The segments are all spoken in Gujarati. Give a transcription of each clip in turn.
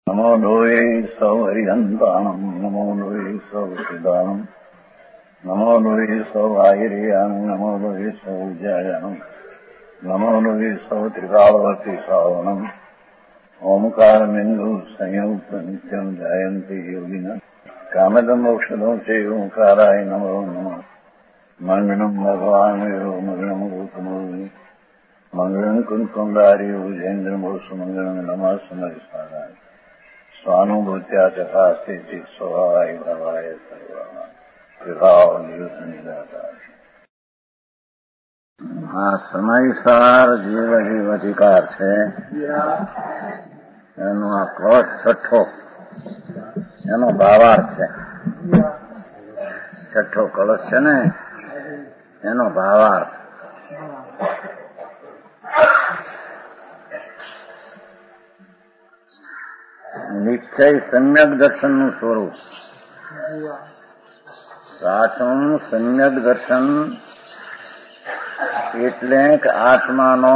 નમો લોહે સૌ હરિહંતાણમ નમો લોહે સૌ સિદાનમ નમો લોહે સૌ આયર્યાણમ નમો લોહે સૌ જયાણમ નમો લોહે સૌ ત્રિકાળવતી સાવણમ ઓમકારમિંદુ સંયુક્ત નિત્યમ જાયંતિ યોગિના કામદમ ઔષધો છે ઓંકારાય નમો નમઃ મંગળમ ભગવાન વિરો મંગળમ ગૌતમોની મંગળમ કુંકુંડાર્યો જૈન્દ્રમો સુમંગળમ નમઃ સમરિસારાય સ્વાનુભૂત્યા તથા સ્થિતિ સ્વભાવાય ભાવાય સર્વમાં વિભાવ નિયુદ્ધ નિરાકાર. આ સમયસાર જીવ અધિકાર છે એનો આ ક્રોસ છઠ્ઠો એનો ભાવાર્થ છે. છઠ્ઠો કળશ છે ને એનો ભાવાર્થ. નિશ્ચય સમ્યક દર્શનનું સ્વરૂપ. સાચું સમ્યક દર્શન એટલે કે આત્માનો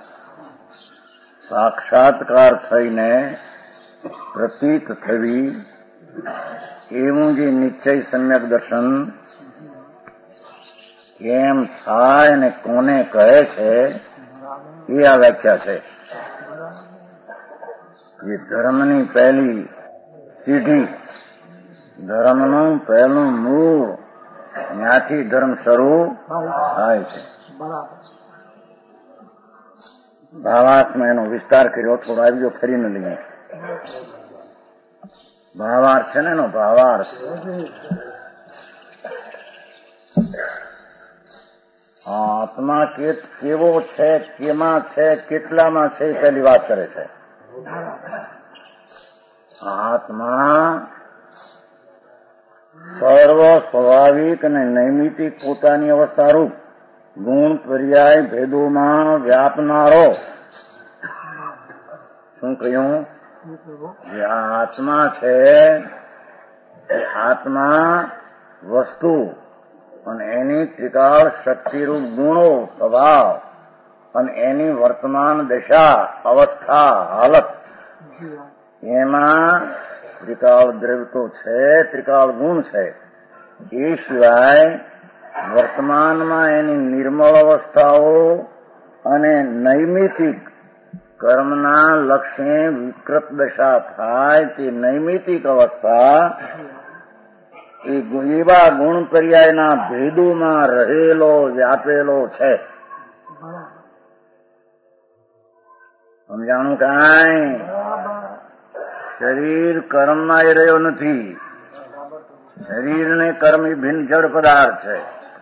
સાક્ષાત્કાર થઈને પ્રતીત થવી એવું જે નિશ્ચય સમ્યક દર્શન કેમ થાય ને કોને કહે છે એ આ વ્યાખ્યા છે. એ ધર્મની પહેલી સીઢી, ધર્મનું પહેલું મૂળ, ત્યાંથી ધર્મ શરૂ થાય છે. ભાવાર્થમાં એનો વિસ્તાર કર્યો, થોડો આવી ગયો, ફરીને લઈએ. ભાવાર્થ છે ને એનો ભાવાર્થ. આત્મા કેવો છે, કેમાં છે, કેટલામાં છે એ પહેલી વાત કરે છે. આત્મા સર્વ સ્વાભાવિક અને નૈમિતિક પોતાની અવસ્થા રૂપ ગુણ પર્યાય ભેદોમાં વ્યાપનારો. શું કહ્યું? જે આત્મા છે આત્મા વસ્તુ અને એની ત્રિકાળ શક્તિરૂપ ગુણો સ્વભાવ અને એની વર્તમાન દશા અવસ્થા હાલત, એમાં ત્રિકાળ દ્રવ્ય તો છે, ત્રિકાળ ગુણ છે. એ સિવાય વર્તમાનમાં એની નિર્મળ અવસ્થાઓ અને નૈમિતિક કર્મના લક્ષ્ય વિકૃત દશા થાય તે નૈમિતિક અવસ્થા એ એવા ગુણ પર્યાયના ભેદોમાં રહેલો વ્યાપેલો છે. સમજાણું? કાંઈ શરીર કર્મમાં એ રહ્યો નથી. શરીરને કર્મ એ ભિન્ન જડ પદાર્થ છે.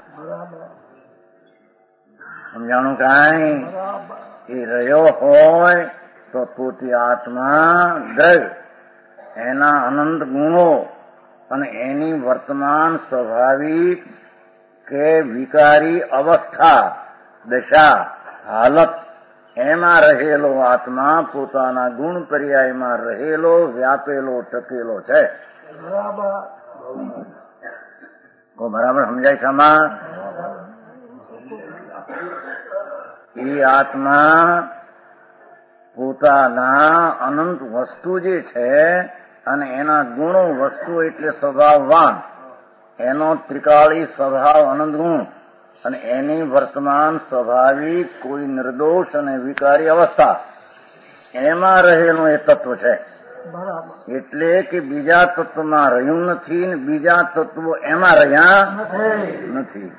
સમજાણું? કાંઈ એ રહ્યો હોય તો પોતે આત્મા દ્રવ્ય, એના અનંત ગુણો અને એની વર્તમાન સ્વાભાવિક કે વિકારી અવસ્થા દશા હાલત, એમાં રહેલો આત્મા પોતાના ગુણ પર્યાયમાં રહેલો વ્યાપેલો ટકેલો છે. બરાબર સમજાય છે? આમાં એ આત્મા પોતાના અનંત વસ્તુ જે છે અને એના ગુણો, વસ્તુ એટલે સ્વભાવવાન, એનો ત્રિકાળી સ્વભાવ અનંત ગુણ અને એની વર્તમાન સ્વાભાવિક કોઈ નિર્દોષ અને વિકારી અવસ્થા, એમાં રહેલું એ તત્વ છે. એટલે કે બીજા તત્વમાં રહ્યું નથી ને બીજા તત્વો એમાં રહ્યા નથી.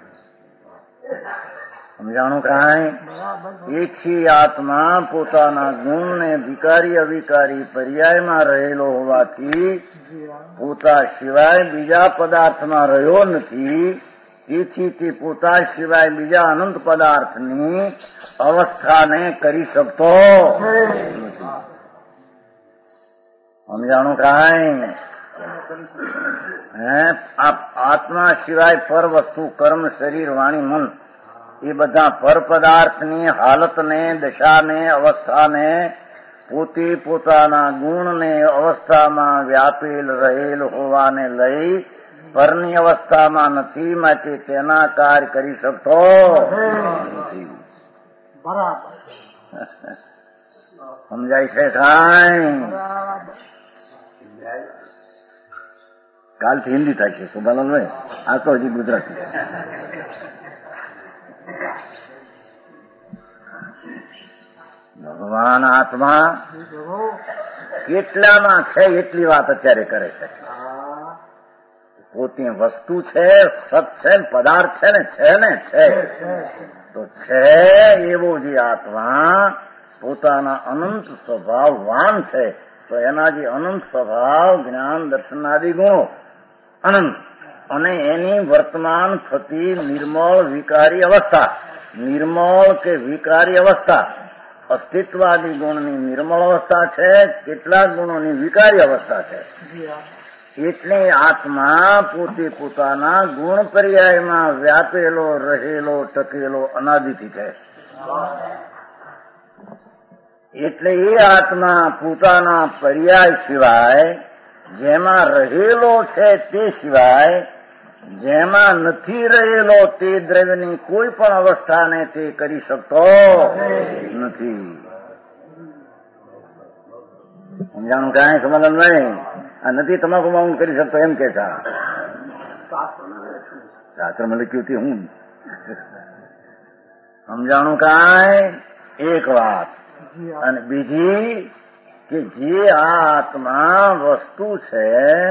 સમજાણું? કાંઈ એકથી આત્મા પોતાના ગુણ ને વિકારી અવિકારી પર્યાયમાં રહેલો હોવાથી પોતા સિવાય બીજા પદાર્થમાં રહ્યો નથી. તેથી તે પોતા સિવાય બીજા અનંત પદાર્થની અવસ્થાને કરી શકતો નથી. સમજાણું? કાંઈ આત્મા સિવાય પર વસ્તુ, કર્મ, શરીર, વાણી, મન એ બધા પર પદાર્થની હાલતને, દશાને, અવસ્થાને પોતે પોતાના ગુણને અવસ્થામાં વ્યાપેલ રહેલ હોવાને લઈ પરની અવસ્થામાં નથી, માટે તેના કાર્ય કરી શકતો નથી. સમજાય છે? કાંઈ કાલથી હિન્દી થાય છે શોભાલાલભાઈ, આ તો હજી ગુજરાતી. ભગવાન આત્મા કેટલામાં છે એટલી વાત અત્યારે કરે છે. પોતે વસ્તુ છે, સત છે, પદાર્થ છે ને છે તો છે એવો જે આત્મા પોતાના અનંત સ્વભાવવાન છે, તો એના જે અનંત સ્વભાવ જ્ઞાન દર્શનાદિ ગુણો અનંત અને એની વર્તમાન થતી નિર્મળ વિકારી અવસ્થા, નિર્મળ કે વિકારી અવસ્થા, અસ્તિત્વાદી ગુણની નિર્મળ અવસ્થા છે, કેટલાક ગુણોની વિકારી અવસ્થા છે. એટલે આત્મા પોતે પોતાના ગુણ પર્યાયમાં વ્યાપેલો રહેલો ટકેલો અનાદિથી છે. એટલે એ આત્મા પોતાના પર્યાય સિવાય, જેમાં રહેલો છે તે સિવાય, જેમાં નથી રહેલો તે દ્રવ્યની કોઈ પણ અવસ્થાને તે કરી શકતો નથી. સમજાણું કાંઈ સમાધાન નહીં? આ નથી તમાકુમાં હું કરી શકતો એમ કે છે. શાસ્ત્રમાં લખ્યું તે હું સમજાણું કાંઈ? એક વાત. અને બીજી કે જે આત્મા વસ્તુ છે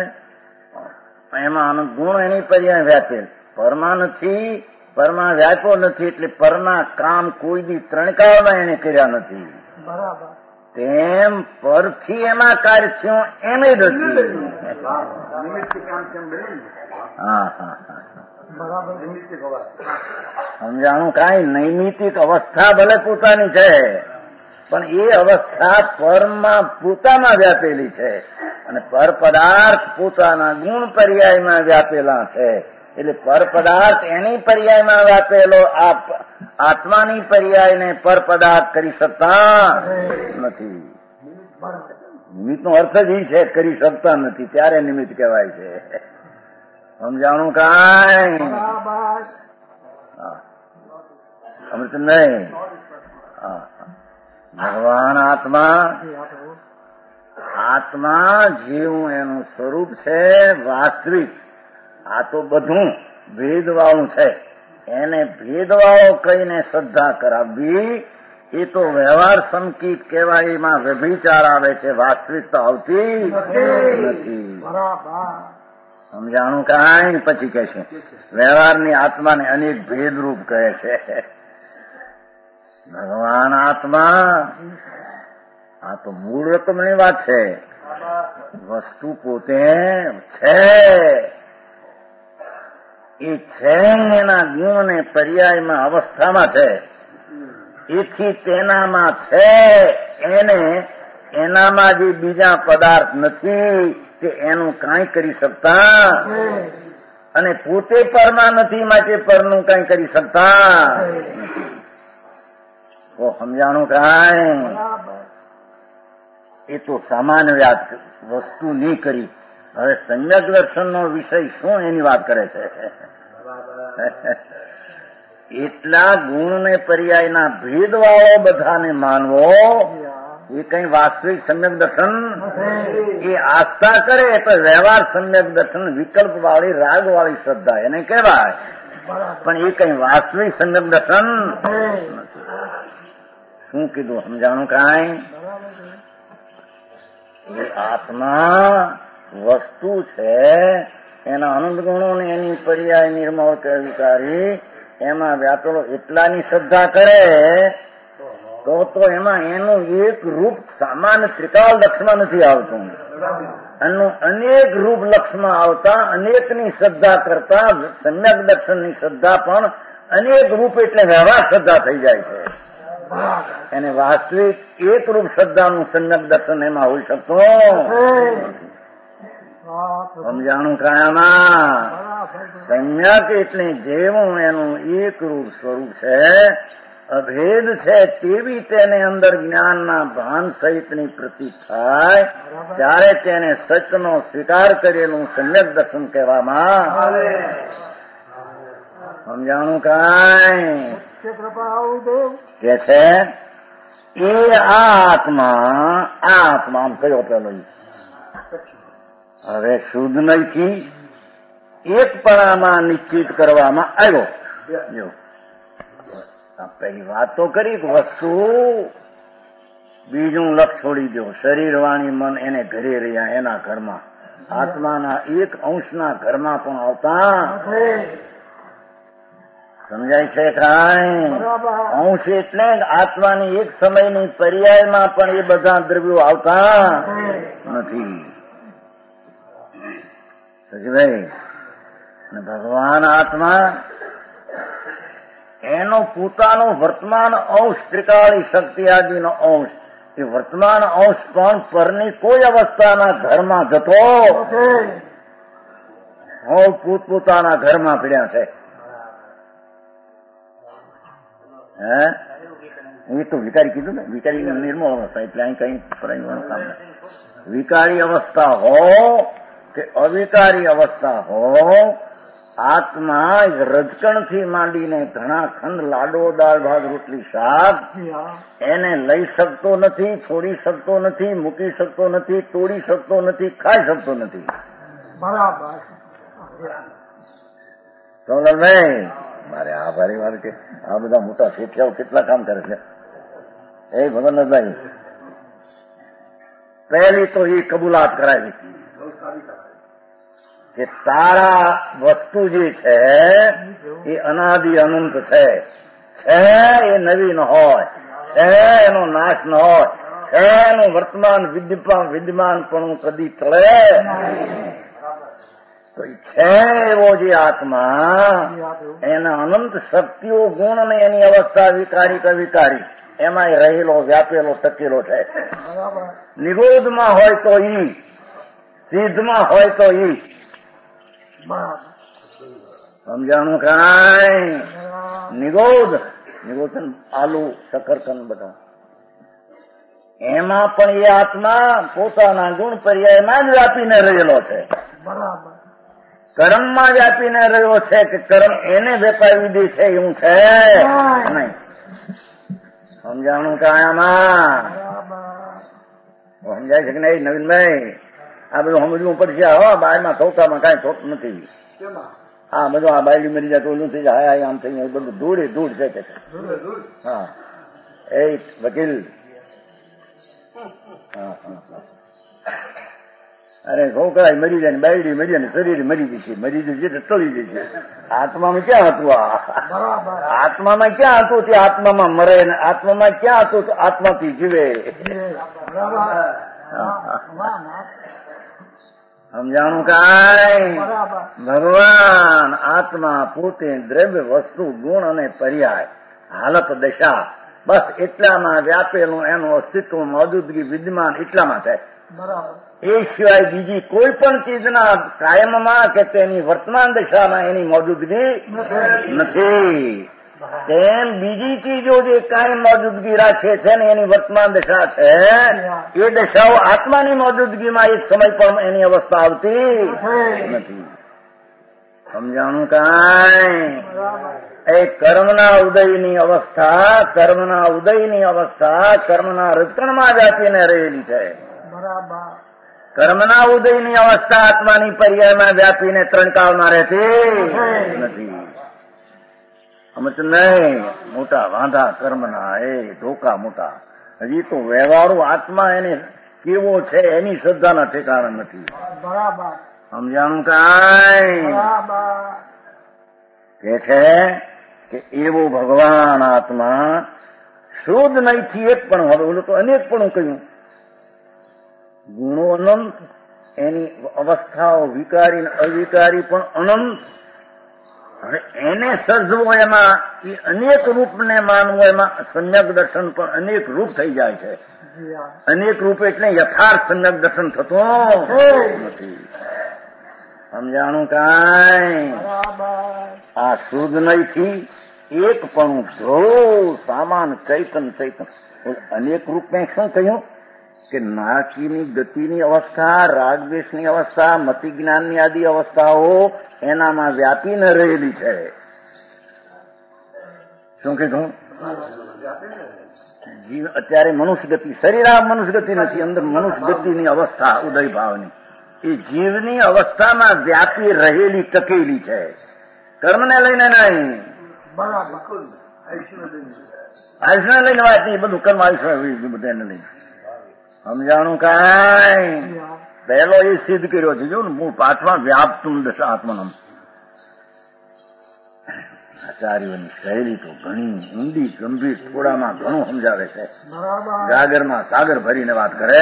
એમાં અનંત ગુણ એની પર્યાય વ્યાપેલ, પરમાં નથી, પરમાં વ્યાપ્યો નથી, એટલે પરના કામ કોઈ દી ત્રણ કાળમાં એને કર્યા નથી. બરાબર. તેમ પરથી એમાં કાર્ય થયું એમ જ નથી. સમજાણું કાંઈ? નૈમિતિક અવસ્થા ભલે પોતાની છે, પણ એ અવસ્થા પરમાં પોતામાં વ્યાપેલી છે, અને પર પદાર્થ પોતાના ગુણ પર્યાયમાં વ્યાપેલા છે. એટલે પર પદાર્થ એની પર્યાયમાં વ્યાપેલો આત્માની પર્યાયને પર પદાર્થ કરી શકતા નથી. નિમિત્તનો અર્થ જ એ છે કરી શકતા નથી, ત્યારે નિમિત્ત કહેવાય છે. સમજાણું કાંઈ? અમૃત નહીં. ભગવાન આત્મા જેવું એનું સ્વરૂપ છે વાસ્તવિક, આ તો બધું ભેદવાળું છે. એને ભેદવાળો કહીને શ્રદ્ધા કરાવવી એ તો વ્યવહાર સંકિત કહેવાય, એમાં વ્યભિચાર આવે છે, વાસ્તવિકતા આવતી નથી. સમજાણું કાંઈ? પછી કહે છે વ્યવહારની આત્માને અનેક ભેદરૂપ કહે છે. ભગવાન આત્મા આ તો મૂળ રકમની વાત છે. વસ્તુ પોતે છે, એ છે એના ગુણ ને પર્યાયમાં અવસ્થામાં છે, એથી તેનામાં છે, એનામાં જે બીજા પદાર્થ નથી તે એનું કાંઈ કરી શકતા, અને પોતે પરમાં નથી માટે પરનું કાંઈ કરી શકતા નથી. તો સમજાણું કાંઈ? એ તો સામાન્ય વાત વસ્તુ નહીં કરી. હવે સમ્યક દર્શનનો વિષય શું એની વાત કરે છે? એટલા ગુણ ને પર્યાયના ભેદવાળો બધાને માનવો એ કઈ વાસ્તવિક સમ્યક દર્શન? એ આસ્થા કરે તો વ્યવહાર સમ્યક દર્શન, વિકલ્પ વાળી રાગ વાળી શ્રદ્ધા એને કહેવાય, પણ એ કઈ વાસ્તવિક સમ્યક દર્શન શું કીધું? સમજાણું કાંઈ? એ આત્મા વસ્તુ છે, એના અનંત ગુણો ને એની પર્યાય નિર્મળ કે વિકારી એમાં વ્યાપેલો એટલાની શ્રદ્ધા કરે તો એમાં એનું એક રૂપ સામાન્ય ત્રિકાળ લક્ષમાં નથી આવતું. એનું અનેક રૂપ લક્ષમાં આવતા અનેકની શ્રદ્ધા કરતા સમ્યક દર્શનની શ્રદ્ધા પણ અનેક રૂપ એટલે વ્યવહાર શ્રદ્ધા થઈ જાય છે. એને વાસ્તવિક એક રૂપ શ્રદ્ધાનું સમ્યક દર્શન એમાં હોઈ શકતું. સમજાણું કાયામાં? સમ્યક એટલે જેવું એનું એક રૂપ સ્વરૂપ છે, અભેદ છે, તેવી તેને અંદર જ્ઞાનના ભાન સહિતની પ્રતીત થાય ત્યારે તેને સચનો સ્વીકાર કરેલું સમ્યક દર્શન કહેવામાં આવે. સમજાણું કાંઈ? કે છે એ આત્મા આમ કયો પેલો હવે શુદ્ધ નથી, એકપણામાં નિશ્ચિત કરવામાં આવ્યો. જો પહેલી વાત તો કરી વસ્તુ, બીજું લક્ષ છોડી દો. શરીર, વાણી, મન એને ઘરે રહ્યા, એના ઘરમાં આત્માના એક અંશના ઘરમાં પણ આવતા સમજાય છે કાંઈ? અંશ એટલે આત્માની એક સમયની પર્યાયમાં પણ એ બધા દ્રવ્યો આવતા નથી. સમજાય? ભગવાન આત્મા એનો પોતાનો વર્તમાન અંશ, ત્રિકાળી શક્તિ આદિનો અંશ, એ વર્તમાન અંશ પણ પરની કોઈ અવસ્થાના ઘરમાં જતો પોતપોતાના ઘરમાં પડ્યા છે. હે એ તો વિકારી કીધું ને, વિકારી નિર્મળ અવસ્થા, એટલે અહીં કઈ કામ. વિકારી અવસ્થા હો કે અવિકારી અવસ્થા હો, આત્મા રજકણથી માંડીને ઘણા ખંડ લાડો, દાળ, ભાત, રોટલી, શાક એને લઈ શકતો નથી, છોડી શકતો નથી, મૂકી શકતો નથી, તોડી શકતો નથી, ખાઈ શકતો નથી. બરાબર. સોનલભાઈ મારે આ ભારે વાર કે આ બધા મોટા શેઠિયાઓ કેટલા કામ કરે છે. એ ભગવાનભાઈ પહેલી તો એ કબૂલાત કરાવી કે તારા વસ્તુ જે છે એ અનાદિ અનંત છે, એ નવીન હોય, એનો નાશ ન હોય, એનું વર્તમાન વિદ્યમાન પણ કદી ટળે તો છે એવો જે આત્મા, એના અનંત શક્તિઓ, ગુણ ને એની અવસ્થા વિકારી કે વિકારી એમાં રહેલો, વ્યાપેલો, ટકેલો છે. નિરોધમાં હોય તો ઈ, સિદ્ધમાં હોય તો ઈ. સમજાણું કાંઈ? નિરોધ છે ને, આલુ, શકરકંદ બધા, એમાં પણ એ આત્મા પોતાના ગુણ પર્યાયમાં જ વ્યાપીને રહેલો છે. કર્મમાં વ્યાપીને રહ્યો છે કે કર્મ એને વેપાવી દે છે એવું છે નહીં. સમજાણું કાયામાં? સમજાય છે કે નહીં નવીનભાઈ? આ બધું સમજવું પડશે. હો બાયમાં થોકામાં કઈ થોતું નથી. હા બધું આ બાયડી મરી જાય તો ઓલું થઈ જાય, આમ થઈ જાય, બધું ધૂળ ધૂળ છે કે. હા એ વકીલ, અરે છોકરા મરી જાય ને, બાયડી મરી જાય ને, શરીર મરી જશે, મરી જશે તો ટળી જશે. આત્મામાં ક્યાં હતું? આત્મામાં ક્યાં હતું? તે આત્મામાં મરે ને આત્મામાં ક્યાં હતું? તો આત્માથી જીવે. સમજાણું કાંઈ? ભગવાન આત્મા પોતે દ્રવ્ય, વસ્તુ, ગુણ અને પર્યાય, હાલત, દશા, બસ એટલામાં વ્યાપેલું એનું અસ્તિત્વ, મોજૂદગી, વિદ્યમાન એટલામાં છે. એ સિવાય બીજી કોઈ પણ ચીજના કાયમમાં કે તેની વર્તમાન દશામાં એની મોજૂદગી નથી. તેમ બીજી ચીજો જે કાયમ મોજૂદગી રાખે છે ને એની વર્તમાન દશા છે, એ દશાઓ આત્માની મોજૂદગીમાં એક સમય પણ એની અવસ્થા આવતી નથી. સમજાણું કાંઈ? એ કર્મના ઉદયની અવસ્થા, કર્મના ઉદયની અવસ્થા કર્મના રજકણમાં વ્યાપીને રહેલી છે. કર્મના ઉદયની અવસ્થા આત્માની પર્યાયમાં વ્યાપીને ત્રણ કાળમાં રહેતી નથી. સમજ નહીં? મોટા વાંધા કર્મના, એ ધોકા મોટા. હજી તો વ્યવહારુ આત્મા એને કેવો છે એની શ્રદ્ધાના ઠેકાણા નથી. સમજાણું કાંઈ? કે છે કે એવો ભગવાન આત્મા શુદ્ધ નહીંથી એક પણ, હવે ઓલું તો અનેક પણ કહ્યું, ગુણો અનંત, એની અવસ્થાઓ વિકારી ને અવિકારી પણ અનંત. હવે એને સર્જવો એમાં એ અનેક રૂપને માનવું, એમાં સંયક દર્શન પણ અનેક રૂપ થઈ જાય છે. અનેક રૂપ એટલે યથાર્થ સંયક દર્શન થતું નથી. સમજાણું કાંઈ? આ શુદ્ધ નહીંથી એક પણ ધ્રુવ સામાન ચૈતન ચૈતન અનેક રૂપ મેં શું કહ્યું કે નાકીની ગતિની અવસ્થા, રાગદ્વેષની અવસ્થા, મતિ જ્ઞાનની આદિ અવસ્થાઓ એનામાં વ્યાપીને રહેલી છે. શું કીધું? જીવ અત્યારે મનુષ્ય ગતિ, શરીર આ મનુષ્ય ગતિ નથી, અંદર મનુષ્ય ગતિની અવસ્થા ઉદય ભાવની એ જીવની અવસ્થામાં વ્યાપી રહેલી ટકેલી છે, કર્મને લઈને નહીં. આયુષ્ય લઈને વાત નહીં, બધું કર્મ આયુષ્ય બધાને લઈને. સમજાણું કાંઈ પહેલો એ સિદ્ધ કર્યો છે. જો ને હું પાઠમાં વ્યાપતું દશા આત્માનમ. આચાર્યોની શૈલી તો ઘણી ઊંડી ગંભીર, થોડામાં ઘણું સમજાવે છે. ગાગરમાં સાગર ભરીને વાત કરે.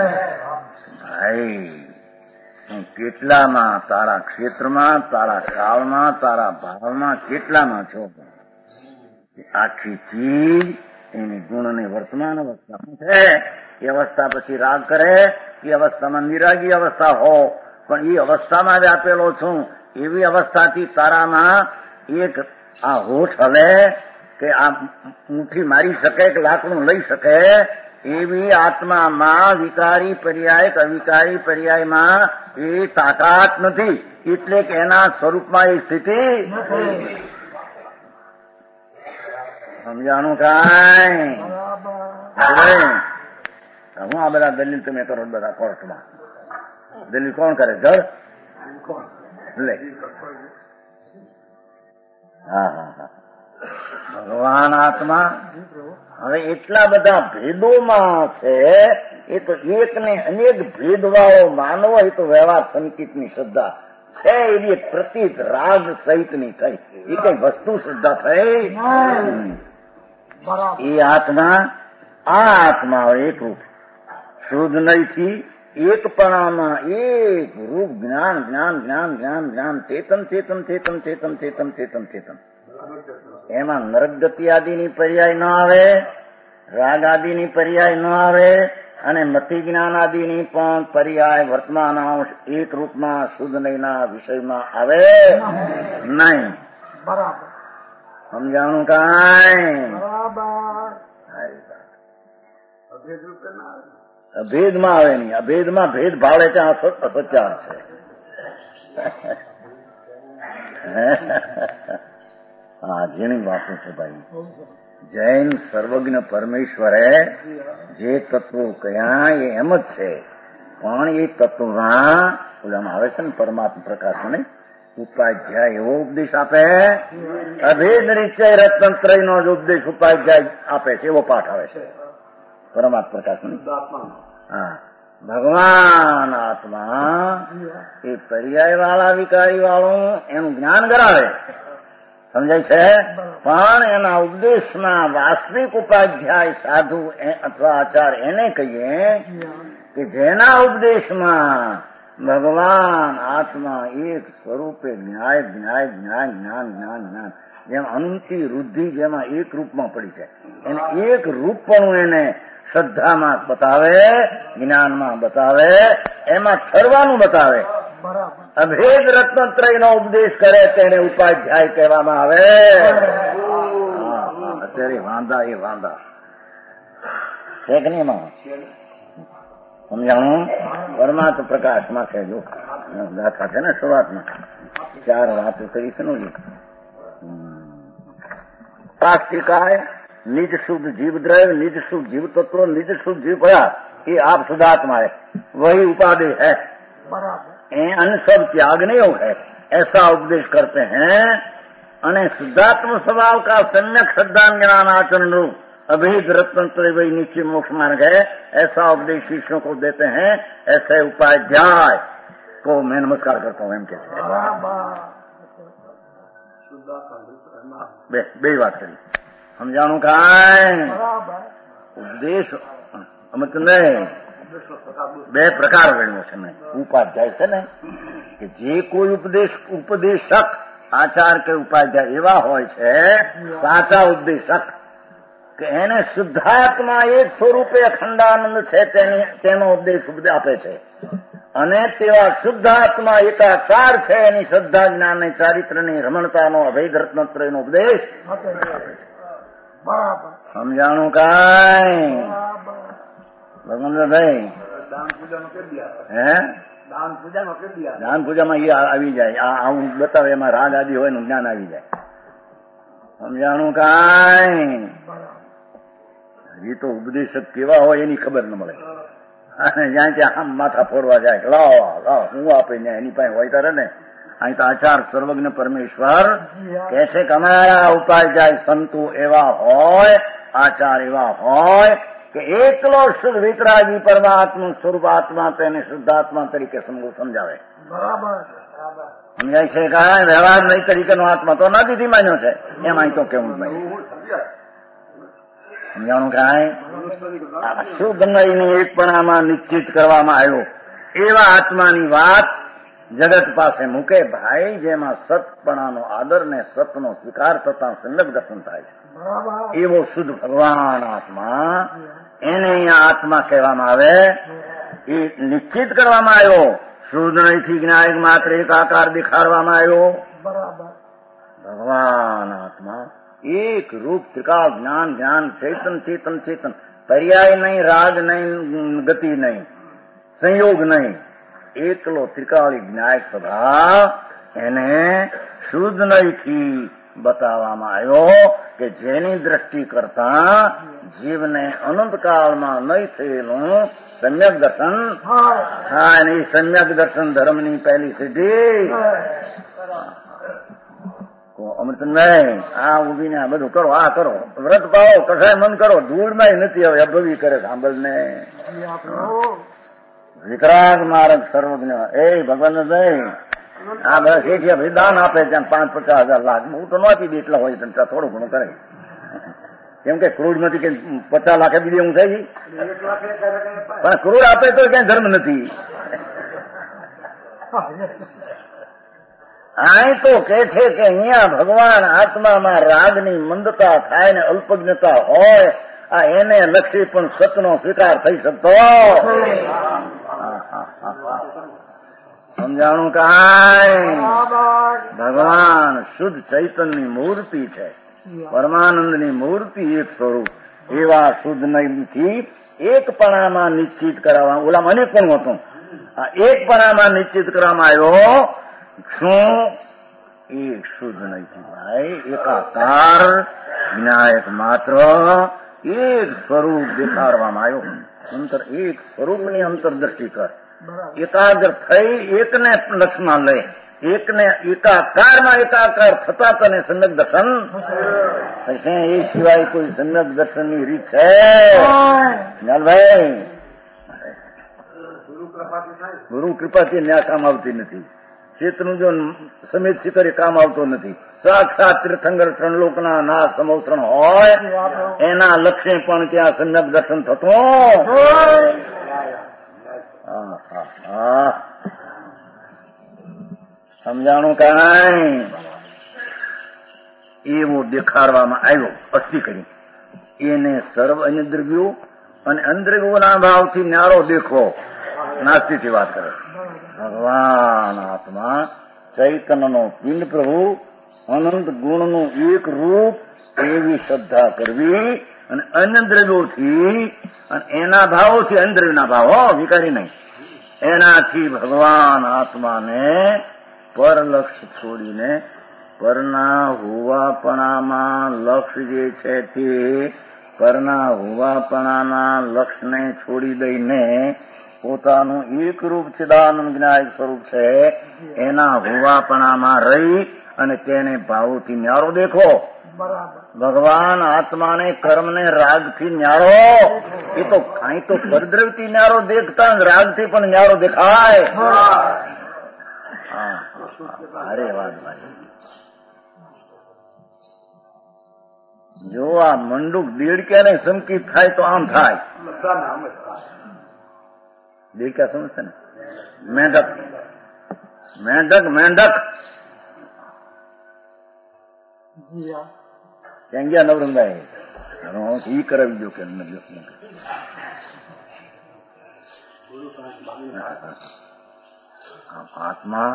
ભાઈ કેટલામાં તારા ક્ષેત્રમાં, તારા કાળમાં, તારા ભાવમાં કેટલામાં છો? આખી ચીજ એની ગુણની વર્તમાન અવસ્થામાં છે. એ અવસ્થા પછી રાગ કરે, એ અવસ્થામાં નિરાગી અવસ્થા હો, પણ એ અવસ્થામાં જ આપેલો છું. એવી અવસ્થાથી તારામાં એક આ હોઠ હલે કે આ મુઠ્ઠી મારી શકે કે લાકડું લઈ શકે, એવી આત્મામાં વિકારી પર્યાય અવિકારી પર્યાયમાં એ તાકાત નથી. એટલે કે એના સ્વરૂપમાં એ સ્થિતિ. સમજાણું કાંઈ? હું આ બધા દલીલ તમે કરો બધા કોર્ટમાં. દલીલ કોણ કરે? જળ લે. હા. ભગવાન આત્મા હવે એટલા બધા ભેદોમાં છે. એ તો એક ને અનેક ભેદવાળો માનવો, એ તો વ્યવહાર સંકિતની શ્રદ્ધા છે. એવી એક પ્રતીત રાગ સહિતની થઈ. એ કઈ વસ્તુ શ્રદ્ધા થઈ. એ આત્મા આ આત્મા એક રૂપ શુદ્ધ નહીંથી એકપણામાં એક રૂપ જ્ઞાન જ્ઞાન જ્ઞાન જ્ઞાન જ્ઞાન ચેતન ચેતન ચેતન ચેતન ચેતન ચેતન ચેતન. એમાં નરક ગતિ આદિની પર્યાય ન આવે, રાગ આદિની પર્યાય ન આવે, અને મતિ જ્ઞાન આદિની પણ પર્યાય વર્તમાન અંશ એક રૂપમાં શુદ્ધ નહીંના વિષયમાં આવે નહીં. બરાબર. સમજાણું કાંઈ? અભેદમાં આવે નહીં. અભેદમાં ભેદ ભાવે ત્યાં અસત્યાર છે. હા, જેની વાતો છે ભાઈ. જૈન સર્વજ્ઞ પરમેશ્વરે જે તત્વો કયા એ એમ જ છે, પણ એ તત્વના ઓલામાં આવે છે ને પરમાત્મા પ્રકાશ ને ઉપાધ્યાય એવો ઉપદેશ આપે. અભેદ નિશ્ચય રત્નત્રયનો જ ઉપદેશ ઉપાધ્યાય આપે છે, એવો પાઠ આવે છે પરમાત્મા પ્રકાશ ને. હા, ભગવાન આત્મા એ પર્યાય વાળા વિકારી વાળું એનું જ્ઞાન કરાવે, સમજાય છે. પણ એના ઉપદેશમાં વાસ્તવિક ઉપાધ્યાય સાધુ અથવા આચાર એને કહીએ કે જેના ઉપદેશમાં ભગવાન આત્મા એક સ્વરૂપે ન્યાય જ્ઞાય જ્ઞાન જ્ઞાન જ્ઞાન જ્ઞાન જેમ અનંતી વૃદ્ધિ જેમાં એક રૂપમાં પડી છે, એને એક રૂપપણું એને શ્રદ્ધામાં બતાવે, જ્ઞાનમાં બતાવે, એમાં ઠરવાનું બતાવે. અભેદ રત્નત્રયનો ઉપદેશ કરે તેને ઉપાધ્યાય કહેવામાં આવે. અત્યારે વાંધા એ વાંધા છે કે નહીં? એમાં સમજાણું? પરમાત્મા પ્રકાશમાં છે. જો ગાથા છે ને શરૂઆતમાં 4 વાતો કરી છે ને. શાસ્ત્રિકાય નિજ શુદ્ધ जीव द्रव्य, निज शुद्ध जीव तत्व, निज शुद्ध जीव पदार्थ, ये आप शुद्धात्मा है, वही उपादेय है. अन्य सब त्याग नहीं है, ऐसा उपदेश करते हैं. અને શુદ્ધાત્મ स्वभाव का सम्यक श्रद्धा ज्ञान आचरण रूप अभेद रत्नत्रय वही निश्चय मोक्ष मार्ग है, ऐसा उपदेश शिष्यों को देते हैं. ऐसे उपाध्याय को मैं नमस्कार करता हूँ. एम कहते हैं બે વાત કરી. સમજાણું કાંઈ? ઉપદેશ અમત નહીં, 2 પ્રકાર ગણ્યો છે. મેં ઉપાધ્યાય છે ને કે જે કોઈ ઉપદેશક આચાર કે ઉપાધ્યાય એવા હોય છે, સાચા ઉપદેશક કે એને શુદ્ધાત્મા એક સ્વરૂપે અખંડાનંદ છે તેનો ઉપદેશ આપે છે. અને તેવા શુદ્ધાત્મા એકાકાર છે, એની શ્રદ્ધા જ્ઞાન ચારિત્રની રમણતાનો અભેદ રત્નત્રયનો ઉપદેશ આપે છે. સમજાણું કાંઈ? ભગવંતભાઈ હે દાન પૂજામાં એ આવી જાય. આવું બતાવે એમાં રાગ આદિ હોય એનું જ્ઞાન આવી જાય. સમજાણું કાંઈ? એ તો ઉપદેશક કેવા હોય એની ખબર ન મળે. અને જ્યાં ત્યાં આમ માથા ફોડવા જાય, લાવો લાવો હું આપીને એની પાસે હોય ત્યારે ને. અહીં તો આચાર સર્વજ્ઞ પરમેશ્વર કે છે કે અમારા ઉપાય જાય સંતો એવા હોય, આચાર એવા હોય કે એકલો શુદ્ધ વિતરાગી પરમાત્મા સ્વરૂપ આત્મા તેને શુદ્ધાત્મા તરીકે સમજાવે. સમજાય છે કે વ્યવહાર નહીં તરીકેનો આત્મા તો નથી માન્યો છે, એમ અહીં તો કેવું નહીં. સમજાણું કાંઈ શુદ્ધ નહીની એકપણામાં નિશ્ચિત કરવામાં આવ્યો એવા આત્માની વાત જગત પાસે મૂકે ભાઈ, જેમાં સતપણાનો આદર ને સતનો સ્વીકાર થતા સમ્યક દર્શન થાય છે. એવો શુદ્ધ ભગવાન આત્મા, એને અહીંયા આત્મા કહેવામાં આવે. એ નિશ્ચિત કરવામાં આવ્યો. શુદ્ધ નહીંથી જ્ઞાયક માત્ર એક આકાર દેખાડવામાં આવ્યો. ભગવાન આત્મા એક રૂપ ત્રિકાળ જ્ઞાન જ્ઞાન ચેતન ચેતન ચેતન, પર્યાય નહીં, રાગ નહીં, ગતિ નહીં, સંયોગ નહીં, એકલો ત્રિકાળી જ્ઞાયક સ્વભાવ એને શુદ્ધ નહીંથી બતાવવામાં આવ્યો કે જેની દ્રષ્ટિ કરતા જીવને અનંતકાળમાં નહીં થયેલું સમ્યક દર્શન થાય. અને એ સમ્યક દર્શન ધર્મની પહેલી સિદ્ધિ. અમૃતભાઈ આ ઉભીને આ બધું કરો, આ કરો, વ્રત પાવો, કસાય મન કરો, ધૂળમાં નથી હવે અભવી કરે સાંભળને. વિકરાગ માર્ગ સર્વજ્ઞ એ ભગવાન ભાઈ આ બધા શેઠિયા ભાઈ દાન આપે ત્યાં 5-50,000 લાખ, હું તો ન આપી દે એટલા હોય તો થોડું ઘણું કરે. કેમ કે ક્રૂડ નથી કે 50 લાખ આપી દે હું થાય, પણ ક્રૂડ આપે તો ક્યાંય ધર્મ નથી. અહીં તો કે છે કે અહીંયા ભગવાન આત્મામાં રાગની મંદતા થાય ને અલ્પજ્ઞતા હોય, આ એને લક્ષી પણ સતનો સ્વીકાર થઈ શકતો. સમજાણું કાંઈ ભગવાન શુદ્ધ ચૈતન્યની મૂર્તિ છે, પરમાનંદની મૂર્તિ એક સ્વરૂપ. એવા શુદ્ધ નહીંથી એકપણામાં નિશ્ચિત કરાવવા, ઓલામાં અનેક પણ હતું, આ એકપણામાં નિશ્ચિત કરવામાં આવ્યો. શું એક શુદ્ધ નહીંથી ભાઈ એકાકાર વિનાયક માત્ર એક સ્વરૂપ દેખાડવામાં આવ્યો. અંતર એક સ્વરૂપની અંતરદ્રષ્ટિ કર, એકાગ્ર થઈ એકને લક્ષમાં લે, એકને એકાકારમાં એકાકાર થતા તને સમ્યક દર્શન થશે. એ સિવાય કોઈ સમ્યક દર્શનની રીત છે ભાઈ? ગુરુ કૃપાથી ન્યા કામ આવતી નથી. ચેતનું જો સમિત શિખરે કામ આવતો નથી. સાક્ષાત તીર્થંકર ત્રણલોકના નાથ સમોસરણ હોય એના લક્ષ્ય પણ ત્યાં સમ્યક દર્શન થતું. સમજાણું કાંઈ એવો દેખાડવામાં આવ્યો અસ્થિ કરી. એને સર્વ અન્ય દ્રવ્યો અને અંદ્રવ્યોના ભાવથી ન્યારો દેખો નાસ્તિથી વાત કરે. ભગવાન આત્મા ચૈતન્યનો પિંડ પ્રભુ અનંત ગુણનું એક રૂપ, એવી શ્રદ્ધા કરવી. અને અન્ય દ્રવ્યોથી અને એના ભાવોથી, અન્ય દ્રવ્યના ભાવો વિકારી નહીં, એનાથી ભગવાન આત્માને પરલક્ષ છોડીને પરના હોવાપણામાં લક્ષ જે છે તે પરના હોવાપણાના લક્ષને છોડી દઈને પોતાનું એક રૂપ ચિદાનંદ જ્ઞાયક સ્વરૂપ છે એના હોવાપણામાં રહી અને તેને ભાવોથી ન્યારો દેખો. ભગવાન આત્માને કર્મને રાગથી ન્યારો, એ તો અહીં તો પરદ્રવ્યથી ન્યારો દેખતા રાગથી પણ ન્યારો દેખાય. અરે વાત ભાઈ, જો આ મંડુક દેડક્યાને સંકિત થાય તો આમ થાય. દેડક્યા સમજશે ને? મેંઢક મેંઢક મેંઢક ક્યાં ગયા નવરંગભાઈ? ઈ કરાવી દો કે આત્મા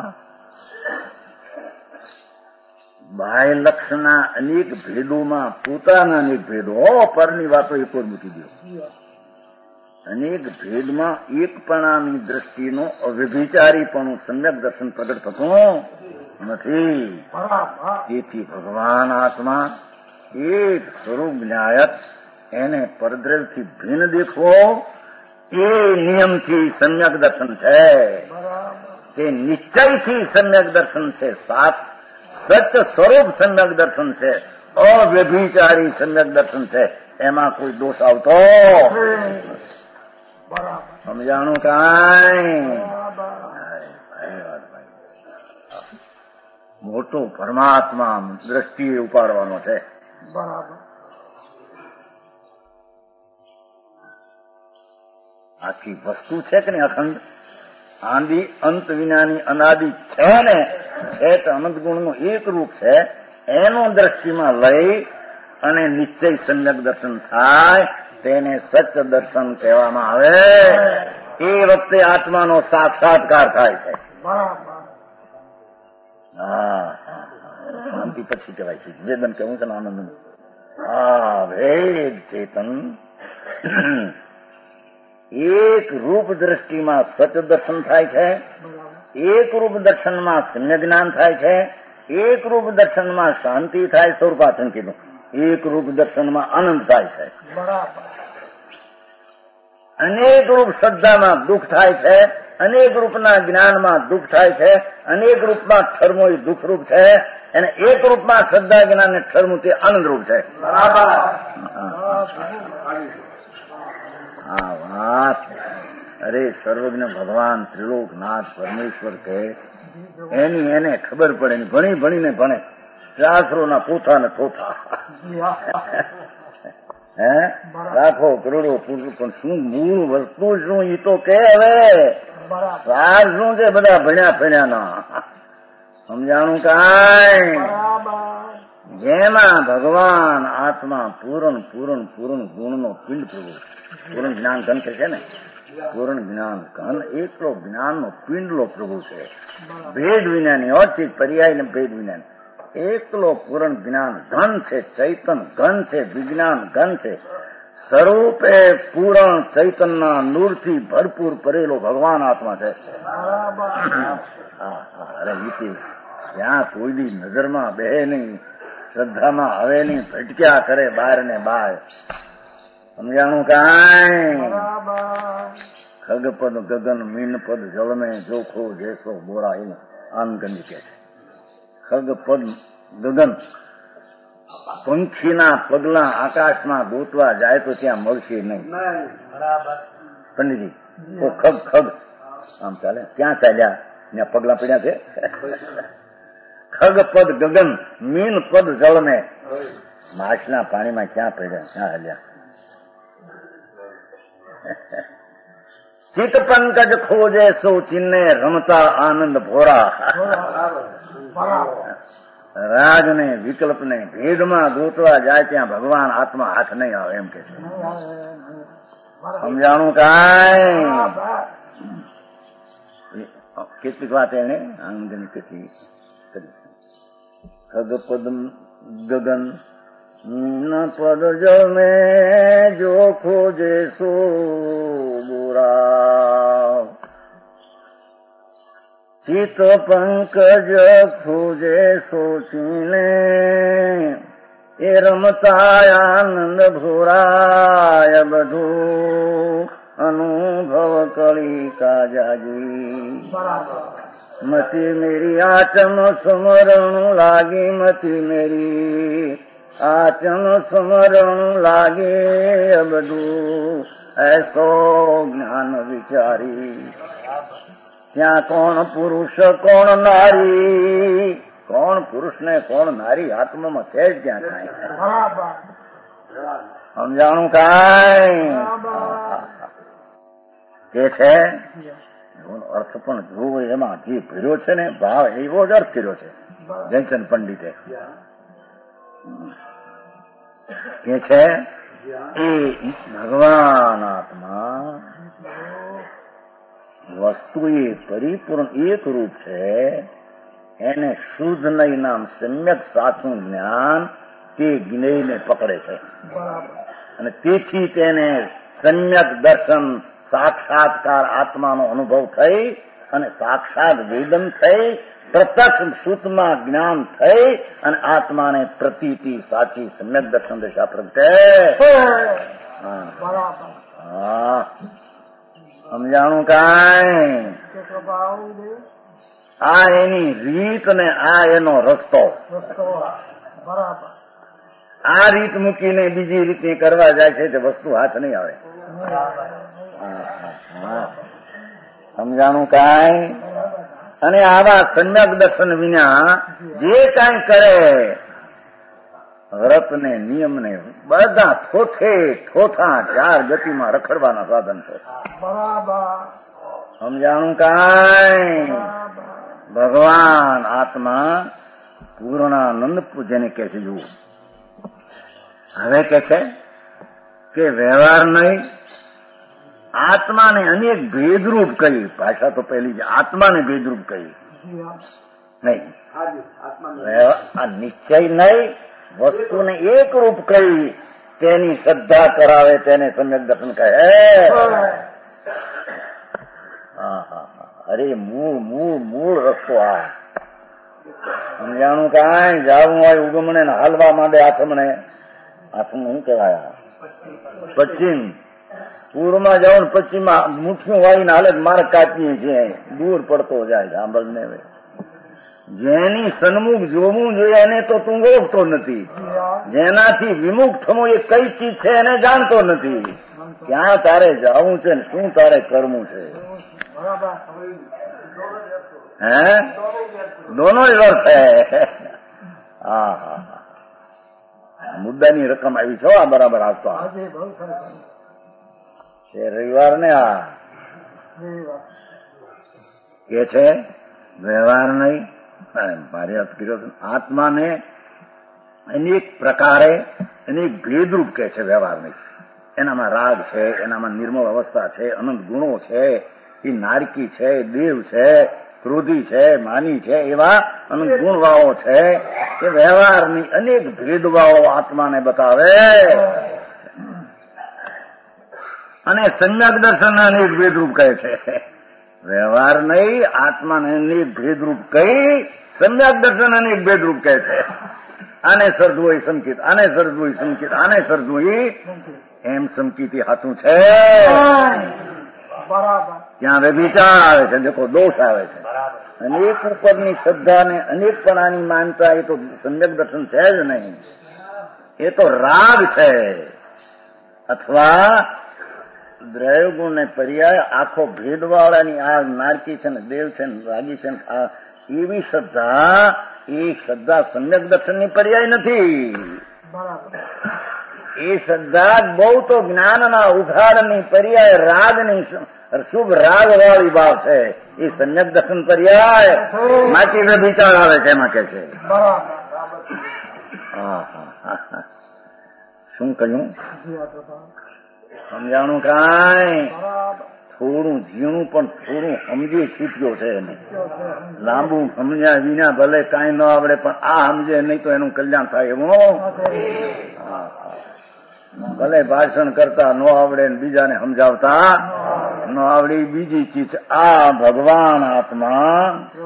બાહ્ય લક્ષના અનેક ભેદોમાં પોતાના અનેક ભેદો, પરની વાતો એક જ મૂકી દો. અનેક ભેદમાં એકપણાની દ્રષ્ટિનો અવ્યભિચારીપણું સમ્યક દર્શન પ્રગટ થતું નથી. તેથી ભગવાન આત્મા એક સ્વરૂપ જ્ઞાયક, એને પરદ્રવ્યથી ભિન્ન દેખવો એ નિયમથી સમ્યક દર્શન છે, તે નિશ્ચયથી સમ્યક દર્શન છે, સત્ય સ્વરૂપ સમ્યક દર્શન છે, અવ્યભિચારી સમ્યક દર્શન છે. એમાં કોઈ દોષ આવતો સમજાણું કાંઈ? મોટો પરમાત્મા દ્રષ્ટિએ ઉપાડવાનો છે. બરાબર. આખી વસ્તુ છે કે ને અખંડ આદિ અંત વિનાની અનાદિ છે ને, છે તો અનંત ગુણનું એક રૂપ છે. એનું દ્રષ્ટિમાં લઈ અને નિશ્ચય સમ્યક દર્શન થાય, તેને સત્ય દર્શન કહેવામાં આવે. એ વખતે આત્માનો સાક્ષાત્કાર થાય છે. હા, શાંતિ પછી કહેવાય છે. વેદન કેવું છે ને આનંદ. હા, ભેદ ચેતન એક રૂપ દ્રષ્ટિમાં સત્ય દર્શન થાય છે, એક રૂપ દર્શનમાં સમ્ય જ્ઞાન થાય છે, એક રૂપ દર્શનમાં શાંતિ થાય, સ્વરૂપાચન કીધું. એક રૂપ દર્શનમાં આનંદ થાય છે. અનેક રૂપ શ્રદ્ધામાં દુઃખ થાય છે, અનેક રૂપના જ્ઞાનમાં દુઃખ થાય છે, અનેક રૂપમાં ઠરમો એ દુઃખરૂપ છે, અને એક રૂપમાં શ્રદ્ધા જ્ઞાન ને ઠરમું તે આનંદરૂપ છે. હા, વાત. અરે સર્વજ્ઞ ભગવાન ત્રિલોકનાથ પરમેશ્વર કે એની એને ખબર પડે ને ભણી ભણીને ભણે શાસ્ત્રોના પોથા ને થોથા હે લાખો કરોડો પણ શું મૂળ વસ્તુ શું ઈ તો કે હવે સાર શું છે બધા ભણ્યા ફેણ્યાના સમજાણું કાંઈ? જેમાં ભગવાન આત્મા પૂરણ પૂરણ પૂરણ ગુણનો પિંડ પ્રભુ પૂરણ જ્ઞાન ઘન છે ને, પૂરણ જ્ઞાન ઘન એકલો જ્ઞાનનો પિંડલો પ્રભુ છે. ભેદ વિજ્ઞાની અચિત પર્યાય ને ભેદ વિજ્ઞાન એકલો પૂરણ જ્ઞાન ઘન છે, ચૈતન ઘન છે, વિજ્ઞાન ઘન છે. સ્વરૂપે પૂરણ ચૈતનના નૂરથી ભરપૂર પરેલો ભગવાન આત્મા છે. અરે ત્યાં કોઈની નજરમાં બે નહીં, શ્રદ્ધામાં હવે નહીં, ભટક્યા કરે બહાર ને બહાર. સમજાણું કાંઈ? ખગપદ ગગન મીનપદ જળમે જોખો જેસો બોરા એને આનગંડી કે છે. ખગપદ ગગન પંખીના પગલા આકાશમાં ગોતવા જાય તો ત્યાં મળશે નહીં. પંડિતજી તો ખગ ખગ આમ ચાલે, ક્યાં ચાલ્યા? ત્યાં પગલા પડ્યા છે. ખગપદ ગગન મીન પદ જળમે માછના પાણીમાં ક્યાં પડ્યા, ક્યાં હલ્યા? ચિત્ત પંકજ ખોજે સો ચિન્ને રમતા આનંદ ભોરા. રાજને વિકલ્પને ભેદમાં ગોતવા જાય ત્યાં ભગવાન આત્મા હાથ નહીં આવે એમ કે છે. સમજાણું કાંઈ? કેટલીક વાત એને આનંદની કેટલી કરી. ખગપદ ગગન ન પદ જમે જો ખોજે સો બોરા. ચિત પંકજ ખોજે સોચીને એ રમતા આનંદ ભોરાય બધું અનુભવ કરી કાજાજી. મતી મેરી આચમ સ્મરણ લાગી, મતી મેરી આચમ સ્મરણ લાગે બધું એસો જ્ઞાન વિચારી. ત્યાં કોણ પુરુષ કોણ નારી, કોણ પુરુષ ને કોણ નારી આત્મામાં છે જ ક્યાં કાંઈ. સમજાણું કાંઈ? કે છે અર્થ પણ જોવો એમાં જે ભર્યો છે ને ભાવ એવો જ અર્થ કર્યો છે જયચંદ પંડિતે. કે છે એ ભગવાન આત્મા વસ્તુ એ પરિપૂર્ણ એક રૂપ છે. એને શુદ્ધ નહીં નામ સમ્યક સાચું જ્ઞાન તે જ્ઞેયને પકડે છે અને તેથી તેને સમ્યક દર્શન સાક્ષાત્કાર આત્માનો અનુભવ થઈ અને સાક્ષાત વેદન થઈ, પ્રત્યક્ષ સૂતમાં જ્ઞાન થઈ અને આત્માને પ્રતીતિ સાચી સમ્યક દર્શન દિશા પ્રગટે. સમજાણું કાંઈ? આ એની રીત ને આ એનો રસ્તો. આ રીત મૂકીને બીજી રીતે કરવા જાય છે તે વસ્તુ હાથ નહીં આવે. સમજાણું કાંઈ? અને આવા સમ્યક દર્શન વિના જે કાંઈ કરે વ્રત ને નિયમ ને બધા થોથા ચાર ગતિમાં રખડવાના સાધન છે. સમજાણું કાંઈ? ભગવાન આત્મા પૂર્ણાનંદ જેને કે છે જુઓ. હવે કે છે કે વ્યવહાર નહીં, આત્માને અનેક ભેદરૂપ કહી. ભાષા તો પહેલી છે, આત્માને ભેદરૂપ કહી નહીં. આ નિશ્ચય નહીં, વસ્તુને એક રૂપ કહી તેની શ્રદ્ધા કરાવે તેને સમ્યક દર્શન કહે. અરે મૂળ રસ્તો આ. સમજાણું કાંઈ? જાવું હોય ઉગમણે ને હાલવા માંડે આથમણે. આથમ શું કહેવાય? પશ્ચિમ. પૂર્વમાં જાઓ ને પશ્ચિમમાં મુઠ્ઠીઓ વાળીને હાલત માર્ગ કાપીએ છીએ, દૂર પડતો જાય. સાંભળને જેની સન્મુખ જોવું જોઈએ એને તો તું ઓળખતો નથી. જેનાથી વિમુખ થવું એ કઈ ચીજ છે એને જાણતો નથી. ક્યાં તારે જવું છે ને શું તારે કરવું છે? હે? દોનો જ વર્થ હે. હા હા હા, મુદ્દાની રકમ આવી છો. આ બરાબર આપતો છે. રવિવાર ને આ કે છે વ્યવહાર નહીં. મારે અર્થ કર્યો આત્માને અનેક પ્રકારે અનેક ભેદરૂપ કે છે. વ્યવહાર નહીં, એનામાં રાગ છે, એનામાં નિર્મળ અવસ્થા છે, અનંત ગુણો છે, એ નારકી છે, દેવ છે, ક્રોધી છે, માની છે, એવા અનંત ગુણવાળો છે. એ વ્યવહારની અનેક ભેદવાળો આત્માને બતાવે. અને સમ્યક દર્શન અનેક ભેદરૂપ કહે છે. વ્યવહાર નહીં, આત્માને અનેક ભેદરૂપ કહી સમ્યક દર્શન અનેક ભેદરૂપ કહે છે. આને સર્જવું સંકિત, આને સર્જવું સંકિત, આને સર્જવું એમ સંકિત હાથું છે. ત્યાં વ્યભિચાર આવે છે, દેખો દોષ આવે છે. અનેક ઉપરની શ્રદ્ધા ને અનેકપણાની માનતા એ તો સમ્યક દર્શન છે જ નહીં. એ તો રાગ છે. અથવા દ્રવ્યગુણ ને પર્યાય આખો ભેદવાળાની આ નારકી છે ને દેવ છે ને રાગી છે ને એવી શ્રદ્ધા, એ શ્રદ્ધા સમ્યક દર્શનની પર્યાય નથી. એ શ્રદ્ધા બહુ તો જ્ઞાનના ઉઘાડની પર્યાય રાગની શુભ રાગ વાળી ભાવ છે. એ સમ્યક દર્શન પર્યાય માટી વ્યભિચાર આવે છે એમાં કે છે. શું કહ્યું? સમજાણું કાંઈ? થોડું ઝીણું પણ થોડું સમજી છૂટ્યો છે એને. લાંબુ સમજ્યા વિના ભલે કાંઈ ન આવડે પણ આ સમજે નહીં તો એનું કલ્યાણ થાય એવું. ભલે ભાષણ કરતા ન આવડે ને બીજાને સમજાવતા ન આવડે બીજી ચીજ. આ ભગવાન આત્મા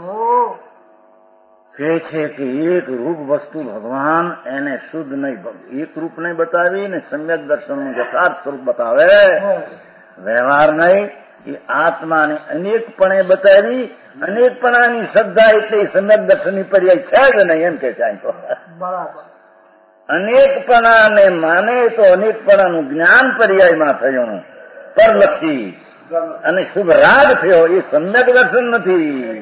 કે છે કે એક રૂપ વસ્તુ ભગવાન એને શુદ્ધ નહીં, એક રૂપ નહીં બતાવી ને સમ્યક દર્શનનું યથાર્થ સ્વરૂપ બતાવે. વ્યવહાર નહીં, એ આત્માને અનેકપણે બતાવી. અનેકપણાની શ્રદ્ધા એટલે સમ્યક દર્શનની પર્યાય છે જ નહીં એમ કે છે. તો અનેકપણાને માને તો અનેકપણાનું જ્ઞાન પર્યાયમાં થયું પરલક્ષી અને શુભ રાગ થયો. એ સમ્યક દર્શન નથી.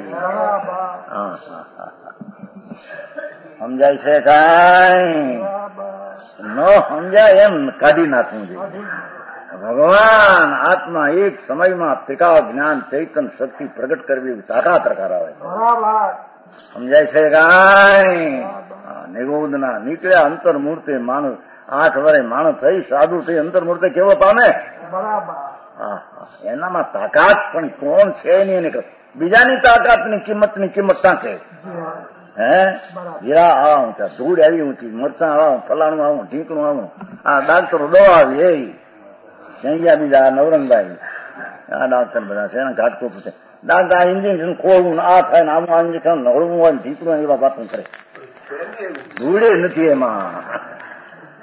સમજાય છે કાંઈ? ન સમજાય એમ કાઢી નાખવું જોઈએ. ભગવાન આત્મા એક સમયમાં ત્રિકાળ જ્ઞાન ચૈતન શક્તિ પ્રગટ કરવી તાકાત રખાવે. સમજાય છે કાંઈ? નિગોદના નીકળ્યા અંતર્મૂર્તે માણસ 8 વર્ષે માણસ થઈ સાધુ થઈ અંતર્મૂર્તે કેવો પામે? એનામાં તાકાત પણ કોણ છે નહીં એને બીજાની તાકાતની કિંમતની કિંમત ક્યાં છે? હે જીરા આવા ઊંચા, ધૂળ આવી ઊંચી, મરચાં આવા, ફલાણું આવું, ઢીંકણું આવું. આ ડાક્ટરો દવા આવી એ ક્યાં ગયા બીજા? નવરંગભાઈ આ ડાક્ટર બધા છે એના ઘાટકો છે. ડાક્ટર આ ઇન્જેક્શન ખોલવું ને આ થાય ને આવું આ ઇન્જેક્શન નવડવું હોય ને ઢીંકણું એવા વાતો કરે. ધૂળે નથી એમાં.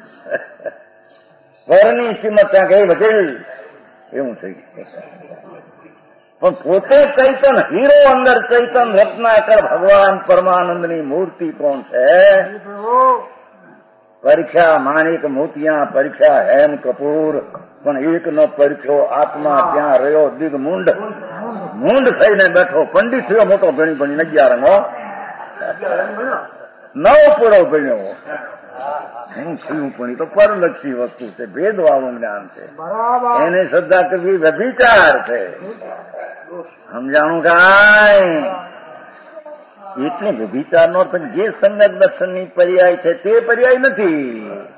ઘરની કિંમત ત્યાં કઈ વધે એવું થઈ. પણ પોતે ચૈતન હીરો, અંદર ચૈતન રત્નાકર ભગવાન પરમાનંદની મૂર્તિ કોણ છે? પરીક્ષા માણિક મોતિયા, પરીક્ષા હેમ કપૂર, પણ એક નો પરીક્ષો આત્મા ત્યાં રહ્યો દિગ્મુંડ, મૂંડ થઈને બેઠો. પંડિત થયો મોટો ભણી ભણી 11 નવ પૂરો ભણ્યો. હું થયું પણ એ તો પરલક્ષી વસ્તુ છે, ભેદવાળું જ્ઞાન છે. એને શ્રદ્ધા કરવી વ્યભિચાર છે. સમજાણું કાંઈ? એટલે વ્યભિચાર નો પણ જે સમ્યક દર્શનની પર્યાય છે તે પર્યાય નથી.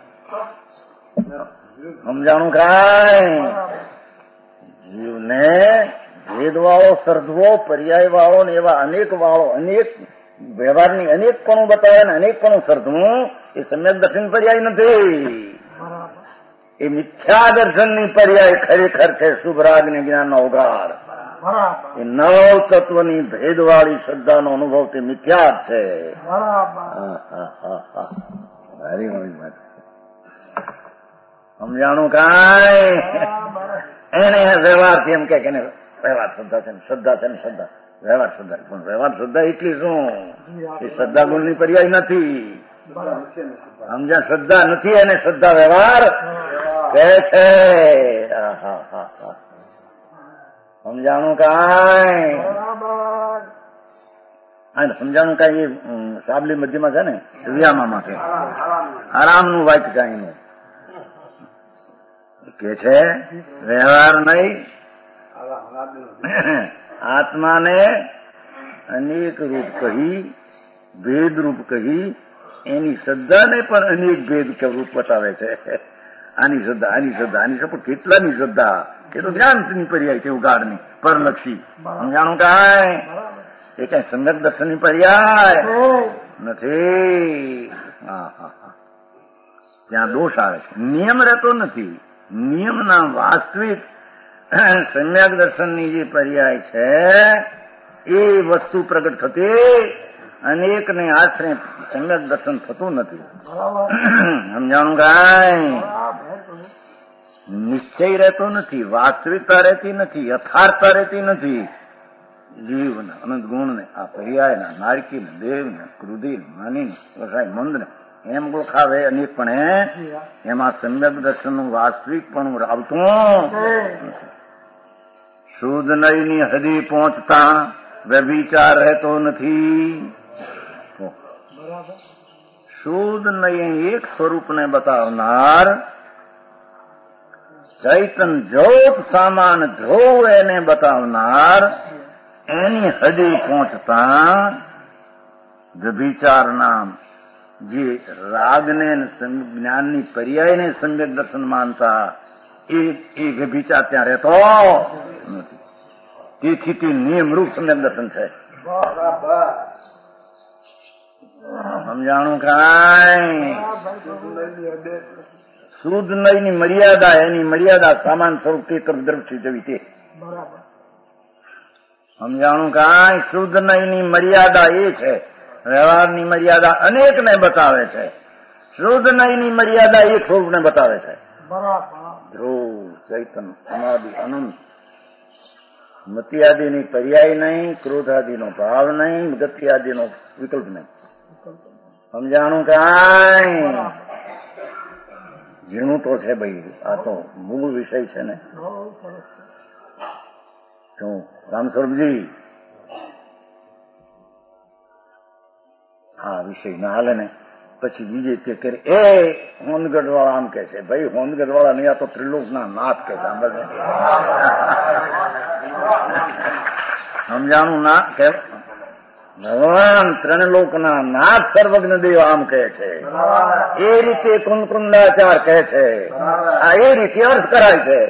સમજાણું કાંઈ? જીવને ભેદવાળો, સર્ધવો, પર્યાય વાળો ને એવા અનેક વાળો, અનેક વ્યવહારની અનેકપણું બતાવે ને અનેકપણું સર્ધવું એ સમ્યક દર્શન પર્યાય નથી. એ મિથ્યા દર્શનની પર્યાય ખરેખર છે શુભરાગ ને જ્ઞાનનો અવગાર. એ નવ તત્વની ભેદવાળી શ્રદ્ધાનો અનુભવ તે મિથ્યા જ છે. સમજાણું કાંઈ? એને વ્યવહારથી એમ કે વ્યવહાર શ્રદ્ધા છે ને શ્રદ્ધા છે ને શ્રદ્ધા વ્યવહાર શ્રદ્ધા, પણ વ્યવહાર શ્રદ્ધા એટલી શું? એ શ્રદ્ધા ગુણની પર્યાય નથી. સમજ્યા? શ્રદ્ધા નથી અને શ્રદ્ધા વ્યવહાર કહે છે. સમજાણું કાંઈ? સમજાણું કાંઈ? એ સાબલી મધ્યમાં છે ને વિયામાં છે આરામનું વાક્ય કાંઈ કે છે વ્યવહાર નહીં. આત્માને અનેક રૂપ કહી, ભેદ રૂપ કહી, એની શ્રદ્ધાને પણ અનેક ભેદ કે રૂપ બતાવે છે. આની શ્રદ્ધા, આની શ્રદ્ધા, આની શ્રદ્ધા, કેટલાની શ્રદ્ધા? એ તો જ્ઞાનની પર્યાય છે, ઉગાડની, પરલક્ષી. સમજાણું કાંઈ? એ કઈ સમ્યક દર્શનની પર્યાય નથી. ત્યાં દોષ આવે છે. નિયમ રહેતો નથી. નિયમના વાસ્તવિક સમ્યક દર્શનની જે પર્યાય છે એ વસ્તુ પ્રગટ થતી, અનેકને આશરે સમ્યક દર્શન થતું નથી. સમજાણું કાંઈ? નિશ્ચય રહેતો નથી, વાસ્તવિકતા રહેતી નથી, યથાર્થતા રહેતી નથી. જીવને, અનંત ગુણને, આ પર્યાયના, નારકીને, દેવને, ક્રુધિને, માનીને, વસાય મંદને એમ ગોખાવે અનેકપણે, એમાં સમ્યક દર્શનનું વાસ્તવિકપણું આવતું. શુદ્ધ નયની હદી પહોંચતા વ્યભિચાર રહેતો નથી. શુદ્ધ નય એક સ્વરૂપને બતાવનાર ચૈતન જ્યોત સામાન ધ્રુવ એને બતાવનાર એની હદી પહોંચતા વ્યભિચારના જે રાગને જ્ઞાનની પર્યાયને સમ્યક દર્શન માનતા એ વ્યભિચાર ત્યાં રહેતો નથી. તેથી તે નિયમરૂપ સમ્યક દર્શન છે. સમજાણું કાંઈ? શુદ્ધ નયની મર્યાદા, એની મર્યાદા સામાન સ્વરૂપ તે દ્રષ્ટિ જવી તે. સમજાણું કાંઈ? શુદ્ધ નયની મર્યાદા એ છે, વ્યવહારની મર્યાદા અનેકને બતાવે છે. શુદ્ધ નયની મર્યાદા એક સ્વરૂપને બતાવે છે. ધ્રુવ, ચૈતન, અનાદિ, અનંત, મતિ આદિની પર્યાય નહીં, ક્રોધ આદિનો ભાવ નહીં, ગતિ આદિનો વિકલ્પ નહીં. સમજાણું કાંઈ? ઝીણું તો છે ભાઈ, આ તો મૂળ વિષય છે ને. શું રામ સ્વરૂપજી આ વિષય ના હાલે ને પછી બીજે તે કરે એ હોનગઢ વાળા આમ કે છે. ભાઈ હોનગઢ વાળા નહીં, આ તો ત્રિલોક ના નાથ કે છે. સમજાણું ના કે ભગવાન ત્રણલોકના નાથ સર્વજ્ઞ દેવ આમ કહે છે. એ રીતે કુંકુંદાચાર કહે છે. આ એ રીતે અર્થ કરાય છે.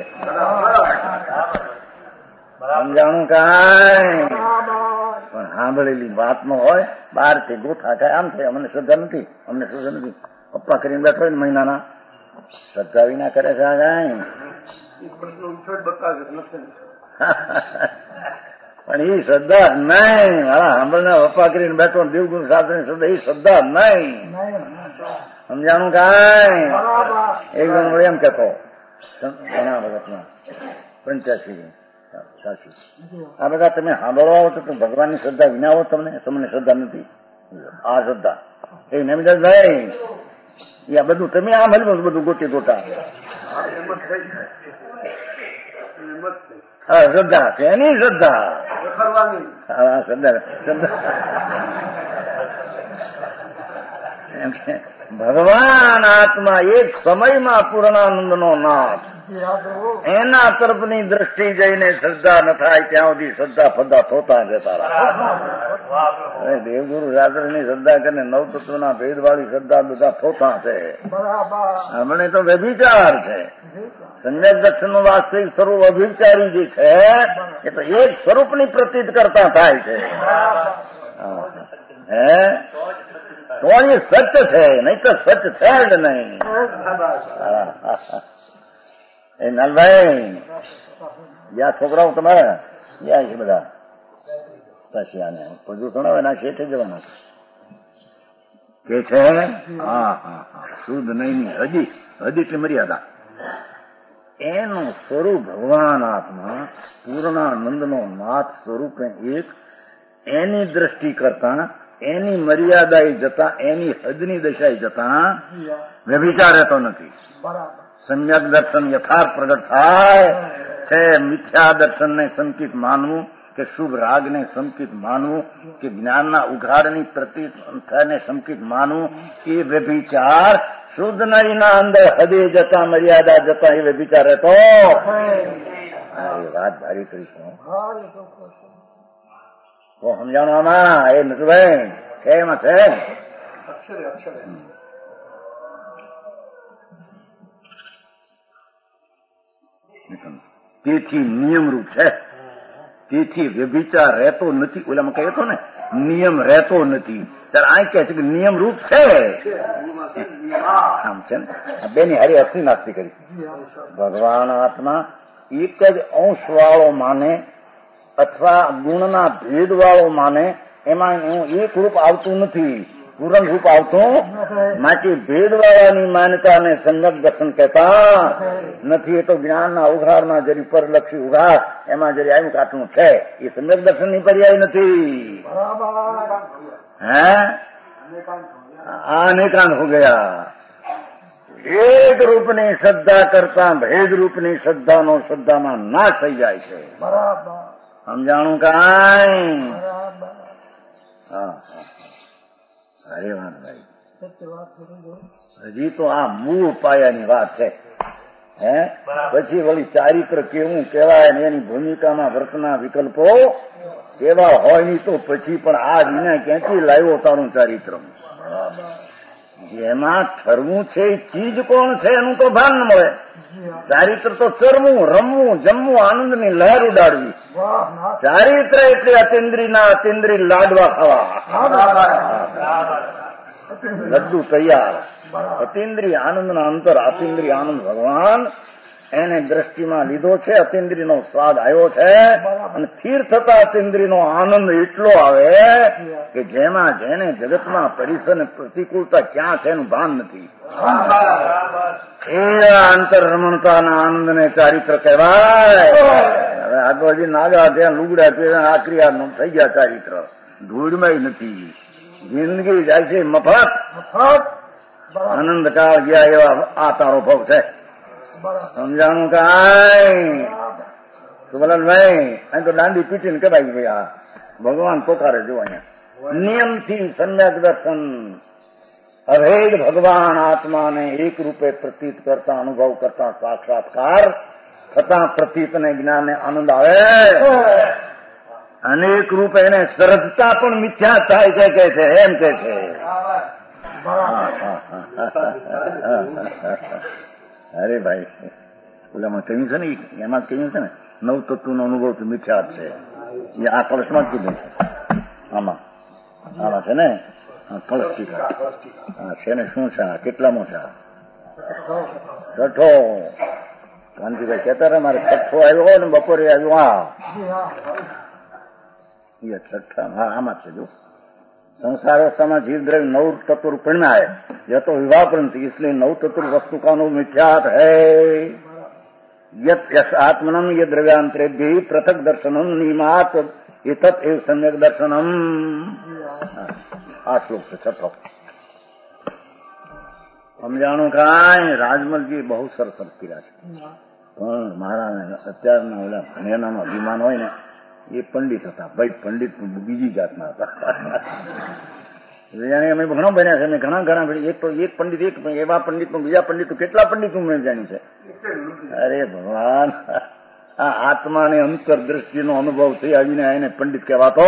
સમજાણું કાંઈ? પણ સાંભળેલી વાતમાં હોય બહારથી ગોઠા થાય આમ થાય. અમને શ્રદ્ધા નથી, અમને શ્રદ્ધા નથી. પપ્પા કરીને બેઠો હોય ને મહિનાના, શ્રદ્ધા વિના કરે છે. આ કાંઈ પણ એ શ્રદ્ધા જ નહીં. સાંભળના પપ્પા કરીને બેઠો દેવગુરુ શાસ્ત્રની શ્રદ્ધા, એ શ્રદ્ધા જ નહીં. સમજાણું કાંઈ? એક જણ એમ કેતો ઘણા વખતમાં 85 સાચું. આ બધા તમે સાંભળવા આવો તો ભગવાનની શ્રદ્ધા વિના આવો તમને શ્રદ્ધા નથી. આ શ્રદ્ધા એ નમિદાસભાઈ આ બધું તમે આ મળ્યું બધું ગોટી ગોટા. હા શ્રદ્ધા છે એની શ્રદ્ધા. હા શ્રદ્ધા ભગવાન આત્મા એક સમયમાં પૂર્ણાનંદ નો નાથ, એના તરફની દ્રષ્ટિ જઈને શ્રદ્ધા ન થાય ત્યાં સુધી શ્રદ્ધા ફદ્દા થતા જતા રહે. દેવગુરુ રાત્રની શ્રદ્ધા કરીને નવ તત્વના ભેદ વાળી શ્રદ્ધા બધા થતા છે. હમણે તો વ્યભિચાર છે. સંજ્ઞક દર્શન નું વાસ્તવિક સ્વરૂપ અભિચારી જે છે એ તો એક સ્વરૂપની પ્રતીત કરતા થાય છે. તો એ સચ છે, નહીં તો સચ છે જ નહીં. એ નાલભાઈ જ્યાં છોકરાઓ તમારા જ્યાં છે બધા પછી આને પ્રદૂષણ આવે એના શેઠે જવાના કે છે. હા હા હા શુદ્ધ નહીં હજી એટલી મર્યાદા. એનું સ્વરૂપ ભગવાન આત્મા પૂર્ણાનંદનો નાથ સ્વરૂપે એક એની દ્રષ્ટિ કરતા એની મર્યાદાએ જતા એની હદની દશાએ જતા વ્યભિચાર રહેતો નથી. સમ્યક દર્શન યથાર્થ પ્રગટ થાય છે. મિથ્યા દર્શનને સંકિત માનવું કે શુભ રાગને સંકિત માનવું કે જ્ઞાનના ઉઘાડની પ્રતિને સંકિત માનવું એ વ્યભિચાર શુદ્ધ નરીના અંદર હદે જતા મર્યાદા જતા એ વ્યભિચાર રહેતો. વાત ભારી કરીશું તો સમજાણવામાં એ નથી ભાઈ છે એમાં છે. તેથી નિયમરૂપ છે. તેથી વ્યભિચાર રહેતો નથી. ઓલામાં કહ્યું હતો ને નિયમ રહેતો નથી. ત્યારે આ કહે છે કે નિયમ રૂપ છે. આમ છે ને બેની હારી હસ્તી નાસ્તી કરી. ભગવાન આત્મા એક જ અંશ વાળો માને અથવા ગુણના ભેદ વાળો માને એમાં એક રૂપ આવતું નથી, પૂરણ રૂપ આવતું માટે ભેદવાળાની માન્યતાને સમ્યક દર્શન કહેતા નથી. એ તો જ્ઞાનના ઉઘાડના જરી પરલક્ષી ઉઘાડ એમાં જરી આવ્યું કાટનું છે એ સમ્યક દર્શન ની પર્યાય નથી. હે અનેકાંત હો ગયા. એક રૂપની શ્રદ્ધા કરતા ભેદ રૂપની શ્રદ્ધાનો શ્રદ્ધામાં નાશ થઈ જાય છે. સમજાણું કાંઈ? હા અરે વાત ભાઈ હજી તો આ મૂળ પાયાની વાત છે. હે પછી વળી ચારિત્ર કેવું કેવાય ને એની ભૂમિકામાં વર્તના વિકલ્પો એવા હોય નહીં તો પછી પણ આ વિના ક્યાંથી લાવ્યો તારું ચારિત્ર? જેમાં ઠરવું છે એ ચીજ કોણ છે એનું તો ભાન ન મળે. ચારિત્ર તો ચરવું, રમવું, જમવું, આનંદની લહેર ઉડાડવી. ચારિત્ર એટલે અતિન્દ્રી લાડવા ખાવા. લડ્ડુ તૈયાર. અતિન્દ્રિય આનંદના અંતર અતિન્દ્રિય આનંદ ભગવાન એને દ્રષ્ટિમાં લીધો છે. અતિન્દ્રિયનો સ્વાદ આવ્યો છે અને સ્થિર થતા અતિન્દ્રિયનો આનંદ એટલો આવે કે જેમાં જેને જગતમાં પરિસર પ્રતિકૂળતા ક્યાં છે એનું ભાન નથી. એ આંતરરમણતાના આનંદને ચારિત્ર કહેવાય. હવે આ તો હજી નાગા ત્યાં લુગડા પહેરા આખરી આ થઈ ગયા ચારિત્ર. ધૂળમાં નથી. જિંદગી જાય છે મફત. આનંદ કાળ ગયા એવા આ તારો ભવ છે. સમજાણું કાંઈ? સુબલનભાઈ અહીં તો દાંડી પીટીને કહેવાય ભાઈ આ ભગવાન પોકારે જો અહીંયા નિયમથી સમ્યક દર્શન અભેદ ભગવાન આત્માને એક રૂપે પ્રતીત કરતા અનુભવ કરતા સાક્ષાત્કાર થતા પ્રતીતને જ્ઞાનને આનંદ આવે. અનેક રૂપ એને સરજતા પણ મિથ્યા થાય છે કે છે એમ કે છે. અરે ભાઈ ઓલામાં કહ્યું છે ને એમાં કહ્યું છે ને નવ તત્વનો અનુભવ તો મિથ્યા છે. એ આ કળશમાં જ કીધું છે. આમાં છે ને કળશ છે ને શું છે કેટલામો છે? છઠ્ઠો. કાંતિભાઈ કહેતા હતા મારે છઠ્ઠો આવ્યો હોય ને બપોરે આવ્યો. હા એ છઠ્ઠા. હા આમાં છે જો संसार अवस्था में जीव द्रव्य नव तत्व रूपेण में आए यह तो विवाह परंतु इसलिए नव तत्व वस्तु का अनुभव मिथ्यात है. યત યસ આત્મનમ ય દ્રવ્યાંતરેભ્ય પૃથક દર્શનમ નિમાત એતત એવ સમ્યક દર્શનમ. આ શ્લોક છે છઠ્ઠો. સમજાણું કાંઈ રાજમલજી બહુ સરસ કર્યા છે. પણ મારા અત્યારના ઓલા ભણેનાનો અભિમાન હોય ને એ પંડિત હતા. ભાઈ પંડિત બીજી જાતના હતા. અમે ઘણો બન્યા છે. અમે ઘણા એક પંડિત એવા પંડિત બીજા પંડિત કેટલા પંડિત મેં જાણી છે. અરે ભગવાન, આ આત્માને અંતરદ્રષ્ટિનો અનુભવ થઈ આવીને એને પંડિત કહેવાતો.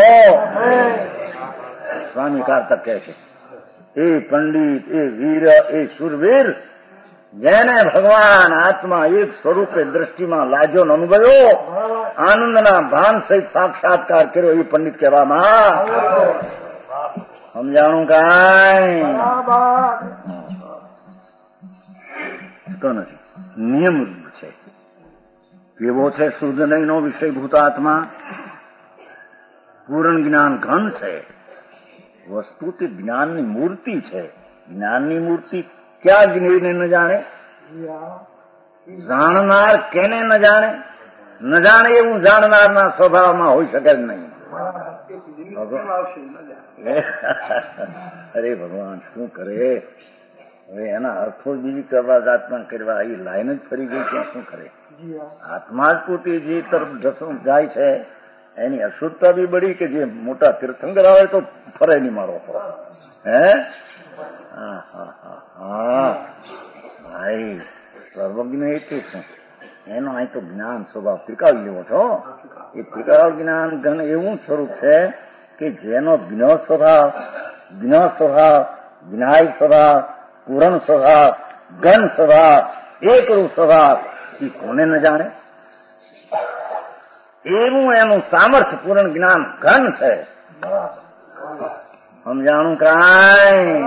સ્વામી કારતક કહે છે એ પંડિત, એ વીર, એ શુરવીર જેને ભગવાન આત્મા એક સ્વરૂપે દ્રષ્ટિમાં લાજ્યો અનુભવ્યો, આનંદના ભાન સહિત સાક્ષાત્કાર કર્યો, એ પંડિત કહેવામાં. સમજાણું કાંઈ તો નથી. નિયમ છે કેવો છે? શુદ્ધ નહીંનો વિષયભૂત આત્મા પૂર્ણ જ્ઞાન ઘન છે. વસ્તુ તે જ્ઞાનની મૂર્તિ છે. જ્ઞાનની મૂર્તિ ક્યાં જ્ઞેયને ન જાણે? જાણનાર કેને ન જાણે? ન જાણે એવું જાણનારના સ્વભાવમાં હોઈ શકે જ નહીં. અરે ભગવાન શું કરે? હવે એના અર્થો બીજી કરવા જાતમાં કરવા એ લાઈન જ ફરી ગઈ ત્યાં શું કરે? આત્મા જ પોતે જે તરફ જાય છે એની અશુદ્ધતા બી બળી કે જે મોટા તીર્થંકર આવે તો ફરે નહીં મારો તો. હે ભાઈ સર્વજ્ઞ એટલે શું? એનો અહીં તો જ્ઞાન સ્વભાવ ત્રિકાળ લેવો છો. એ ત્રિકાળ જ્ઞાન ઘન એવું સ્વરૂપ છે કે જેનો જ્ઞ સ્વભાવ, જ્ઞાય સ્વભાવ, પૂરણ સ્વભાવ, ઘન સ્વભાવ, એકરૂપ સ્વભાવ એ કોને ન જાણે? એવું એનું સામર્થ્ય પૂર્ણ જ્ઞાન ઘન છે. સમજાણું કાંઈ?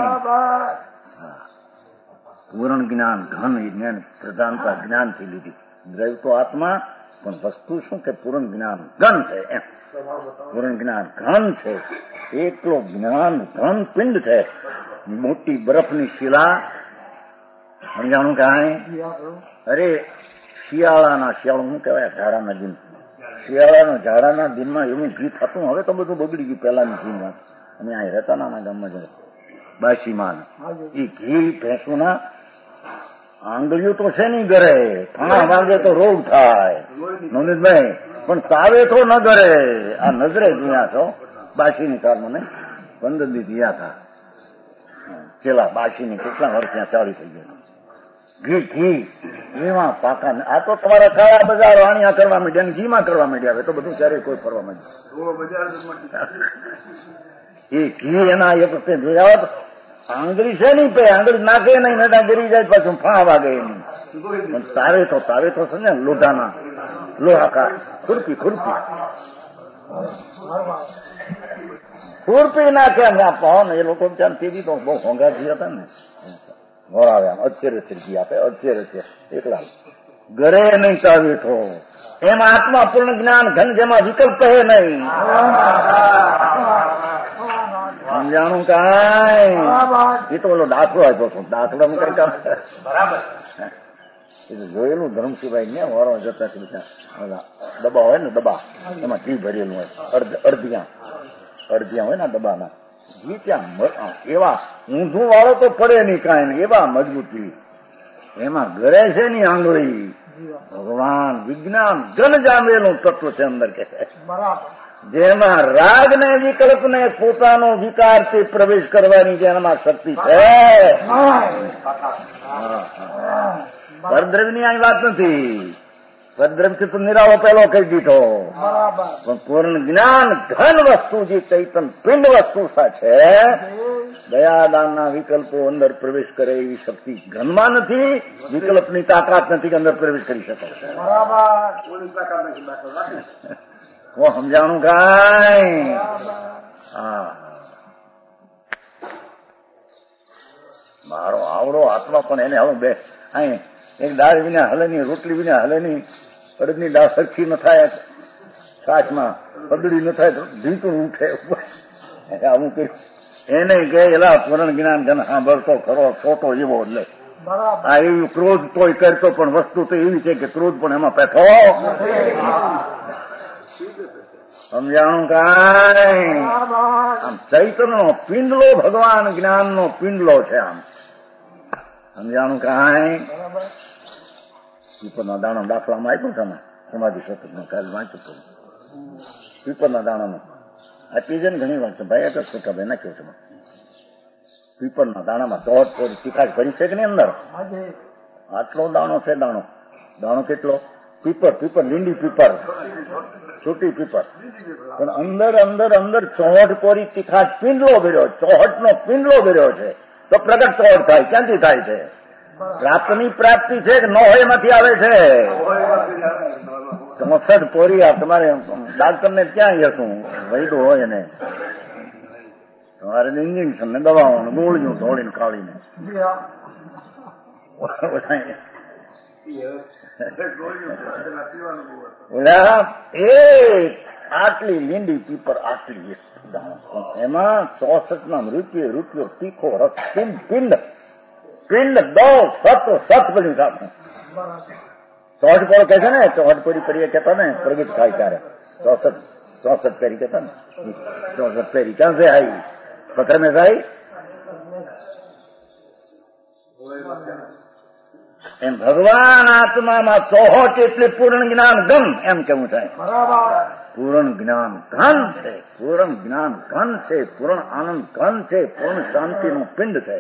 પૂર્ણ જ્ઞાન ઘન એ જ્ઞાન પ્રધાનતા જ્ઞાનથી લીધી. દ્રવ્ય તો આત્મા, પણ વસ્તુ શું કે પૂર્ણ જ્ઞાન ઘન છે. એમ પૂર્ણ જ્ઞાન ઘન છે. એકલો જ્ઞાન ઘન પિંડ છે. મોટી બરફની શિલા. સમજાણું કાંઈ? અરે શિયાળાનું શું કહેવાય? ઝાડાના દિન. ઝાડાના દિનમાં એવું ઘી થતું. હવે તો બધું બગડી ગયું પેલાની ઘીમાં. અમે અહીં રહેતા નાના ગામમાં જ બાસીમાં એ ઘી ભેંસુના આંગળીઓ તો છે નહીં ઘરે. ફાણા વાગે તો રોગ થાય નવનીતભાઈ, પણ તાવે તો ન ઘરે. આ નજરે જોયા છો બાસીની કાળમાં ને 15 દી થયા હતા. પેલા બાસીની કેટલા વર્ષ ત્યાં ચાલી થઈ ગયા. ઘી એમાં પાકા. આ તો તમારા કાળા બજાર વાણિયા કરવા માંડ્યા, ઘીમાં કરવા માંડ્યા. હવે તો બધું ક્યારેય કોઈ ફરવા માંડ્યું. એ ઘી એના એક વખતે જોયા હોત. આંગળી છે નહીં પે, આંગળી નાખે નહીં, નડા ગરી જાય પાછું ફાણા વાગે એની. પણ તાવે તો છે ને લોઢાના લોહાકા ખુરપી નાખે પાવ ને. એ લોકો ત્યાં તેજી તો બહુ હોંગા થયા હતા ને. મોરાવ્યા અચ્છેર ઘી આપે, અચ્છેર એકલા ઘરે નહીં તાવે તો. એમાં આત્મા પૂર્ણ જ્ઞાન ઘન જેમાં વિકલ્પ હે નહીં. સમજાણું કાંઈ? એ તો ઓલો દાખલો આપ્યો છું. દાખલો બરાબર જોયેલું ધર્મસિંહભાઈ ને વારો જતા ડબ્બા હોય ને, ડબ્બા એમાં ઘી ભરેલું હોય. અડધિયા હોય ને ડબ્બાના ઘી. ત્યાં એવા ઊંધું વાળો તો પડે નહીં કાંઈ, એવા મજબૂતી. એમાં ઘરે છે ની આંગળી. ભગવાન વિજ્ઞાન જન જામેલું તત્વ છે અંદર કે છે. જેમાં રાગ ને વિકલ્પ ને પોતાનો વિકારથી પ્રવેશ કરવાની જેનામાં શક્તિ છે. પરદ્રવ્યની આ વાત નથી. પરદ્રવ્યથી તો નિરાવો પહેલો કહી દીધો. પણ પૂર્ણ જ્ઞાન ઘન વસ્તુ જે ચૈતન પિંડ વસ્તુ છે, દયાદાનના વિકલ્પો અંદર પ્રવેશ કરે એવી શક્તિ ઘનમાં નથી. વિકલ્પની તાકાત નથી કે અંદર પ્રવેશ કરી શકે. સમજાણું કાંઈ? મારો આવડો આત્મા પણ એને હવે બે અહીં એક દાળ વિના હલે ની, રોટલી વિના હલે ની, અડદની દાળ સરખી ન થાય, છાશમાં પદડી ન થાય તો ઢીંકું ઉઠે. આવું કે એને કે એલા પૂર્ણ જ્ઞાન જન સાંભળતો ખરો છોટો એવો એટલે આ એવું ક્રોધ કોઈ કરતો પણ વસ્તુ તો એવી છે કે ક્રોધ પણ એમાં પેઠો સમજાણું કાંઈ. આમ ચૈતન્યનો પિંડલો ભગવાન જ્ઞાનનો પિંડલો છે. આમ સમજાણું કાંઈ. પીપરના દાણા દાખલામાં આપ્યું છે ને સમાધિ સતતનો કાલ વાંચ્યું હતું. પીપરના દાણાનો આપી છે ને ઘણી વાર છે ભાઈ. આગળ છોટા ભાઈ નાખ્યો છે. પીપરના દાણામાં દોઢ થોડી તીખાશ ભરી છે કે નહીં અંદર? આટલો દાણો છે. દાણો કેટલો? પીપર લીંડી પીપર, છૂટી પીપર, પણ અંદર ચોહટ કોરી તીખાશ પિંડલો ભર્યો. ચોહટનો પિંડલો ભર્યો છે. તો પ્રગટ ચોહટ થાય. ક્યાંથી થાય છે? પ્રાપ્તની પ્રાપ્તિ છે કે ન હોય એમાંથી આવે છે. 64 પોરી આ તમારે ડાક્ટરને ક્યાં જશું? વૈદો હોય એને તમારે ઇન્જેક્શન ને દવાઓ ને ગોળીઓ ધોળીને કાઢીને આટલી લીંડી પીપર આટલી એમાં 64 રૂપિયો તીખો રસ પિંડ દો સત બધું સાથે ચોહટ પોળો કે છે ને. ચોહટ પોરી કરીએ કેતા ને પ્રગટ થાય ત્યારે 64 પેરી કેતા ને. 64 પેરી ક્યાં से आई? पकड़ में आई. એમ ભગવાન આત્મામાં ચોહટ એટલે પૂર્ણ જ્ઞાન ઘન એમ કેવું થાય. પૂર્ણ જ્ઞાન ઘન છે. પૂર્ણ જ્ઞાન ઘન છે. પૂર્ણ આનંદ ઘન છે. પૂર્ણ શાંતિનું પિંડ છે.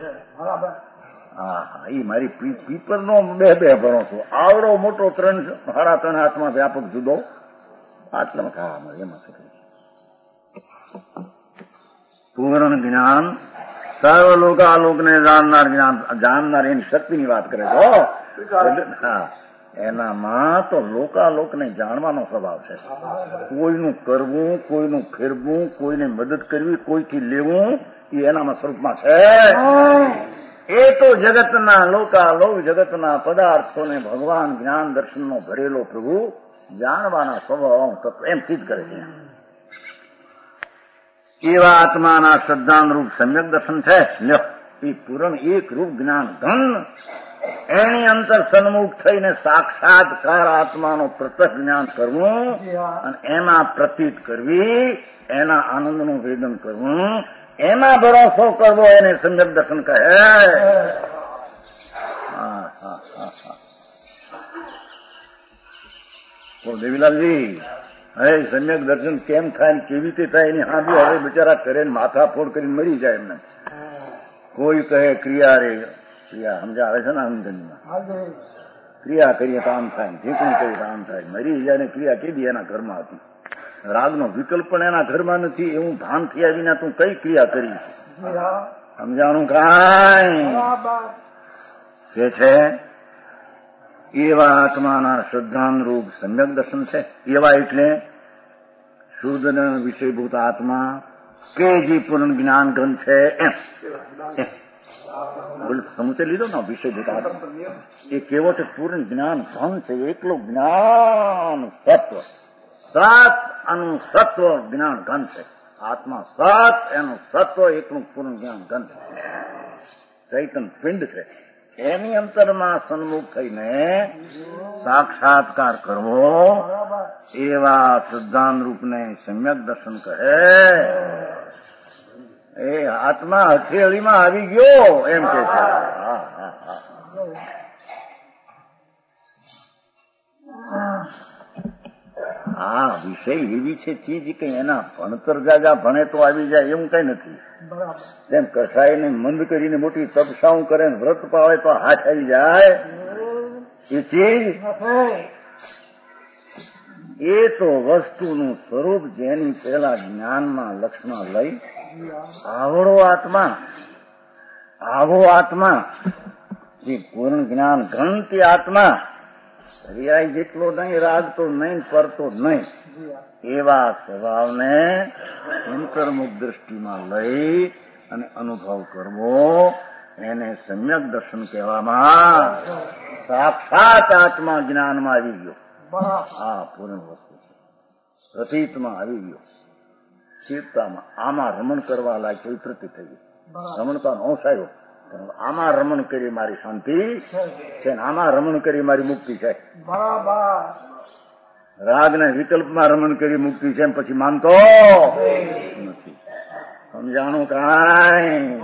હા, એ મારી પીપરનો બે ભણો છું. આવડો મોટો 3.5 હાથમાં વ્યાપક જુદો આટલામાં ખાવા એમાં શું પૂર્ણ જ્ઞાન સર્વલોકાલોકને જાણનાર એની શક્તિની વાત કરે છે. હા, એનામાં તો લોકાલોકને જાણવાનો સ્વભાવ છે. કોઈનું કરવું, કોઈનું ફેરવું, કોઈને મદદ કરવી, કોઈથી લેવું એ એનામાં સ્વરૂપમાં છે. એ તો જગતના લોકાલોક જગતના પદાર્થોને ભગવાન જ્ઞાન દર્શનનો ભરેલો પ્રભુ જાણવાના સ્વભાવ એમ સિદ્ધ કરે છે. એવા આત્માના શ્રદ્ધાન રૂપ સમ્યક દર્શન છે. એ પૂરણ એક રૂપ જ્ઞાન ધન એની અંતર સન્મુખ થઈને સાક્ષાત્કાર આત્માનો પ્રત્યક્ષ જ્ઞાન કરવું અને એમાં પ્રતીત કરવી, એના આનંદનું વેદન કરવું, એમાં ભરોસો કરવો એને સમ્યક દર્શન કહે. દેવીલાલજી હવે સમ્યક દર્શન કેમ થાય ને કેવી રીતે થાય એની હાંભી હવે બિચારા કરે માથા ફોડ કરીને મરી જાય એમને. કોઈ કહે ક્રિયા સમજા આવે છે ને આનંદમાં ક્રિયા કરીએ તો આમ થાય, ઠીકણી કરીએ તો આમ થાય. મરી જાય ને ક્રિયા કીધી એના ઘરમાં હતી. રાગનો વિકલ્પ પણ એના ઘરમાં નથી એવું ભાન થયા વિના તું કઈ ક્રિયા કરી? સમજાણું કાંઈ કે છે. એવા આત્માના શ્રદ્ધાનુરૂપ સમ્યક દર્શન છે. એવા એટલે શુદ્ધ વિષયભૂત આત્મા કે જે પૂર્ણ જ્ઞાન ઘન છે એમ સમુચય લીધો ને વિષયભૂત આત્મા એ કેવો છે? પૂર્ણ જ્ઞાન ઘન છે. એકલો જ્ઞાન સત્વ સત આનું સત્વ જ્ઞાન ઘન છે. આત્મા સત એનું સત્વ એકલું પૂર્ણ જ્ઞાન ઘન છે. ચૈતન પિંડ છે. એની અંતરમાં સન્મુખ થઈને સાક્ષાત્કાર કરવો એવા શ્રદ્ધાન રૂપને સમ્યક દર્શન કહે. એ આત્મા હથેળીમાં આવી ગયો એમ કે છે. આ વિષય એવી છે ચીજ કે એના ભણતર જાજા ભણે તો આવી જાય એવું કઈ નથી. તેમ કસાઈને મંદ કરીને મોટી તપસાઉં કરે વ્રત પાવે તો હાથ આવી જાય એ ચીજ. એ તો વસ્તુનું સ્વરૂપ જેની પેલા જ્ઞાનમાં લક્ષમાં લઈ આવો આત્મા જે પૂર્ણ જ્ઞાન ઘનતી આત્મા રિયાય જેટલો નહીં, રાગ તો નહીં, પર તો નહીં, એવા સ્વભાવને અંતર્મુખ દ્રષ્ટિમાં લઈ અને અનુભવ કરવો એને સમ્યક દર્શન કહેવામાં. સાક્ષાત આત્મા જ્ઞાનમાં આવી ગયો. આ પૂર્ણ વસ્તુ છે. પ્રતીતમાં આવી ગયો. સ્થિરતામાં આમાં રમણ કરવા લાયક એવી પ્રતિ થઈ ગઈ. રમણતા અંશ આવ્યો. આમાં રમણ કરી મારી શાંતિ છે ને આમાં રમણ કરી મારી મુક્તિ છે. રાગ ને વિકલ્પમાં રમણ કરી મુક્તિ છે પછી માનતો નથી. સમજાણું કાંઈ?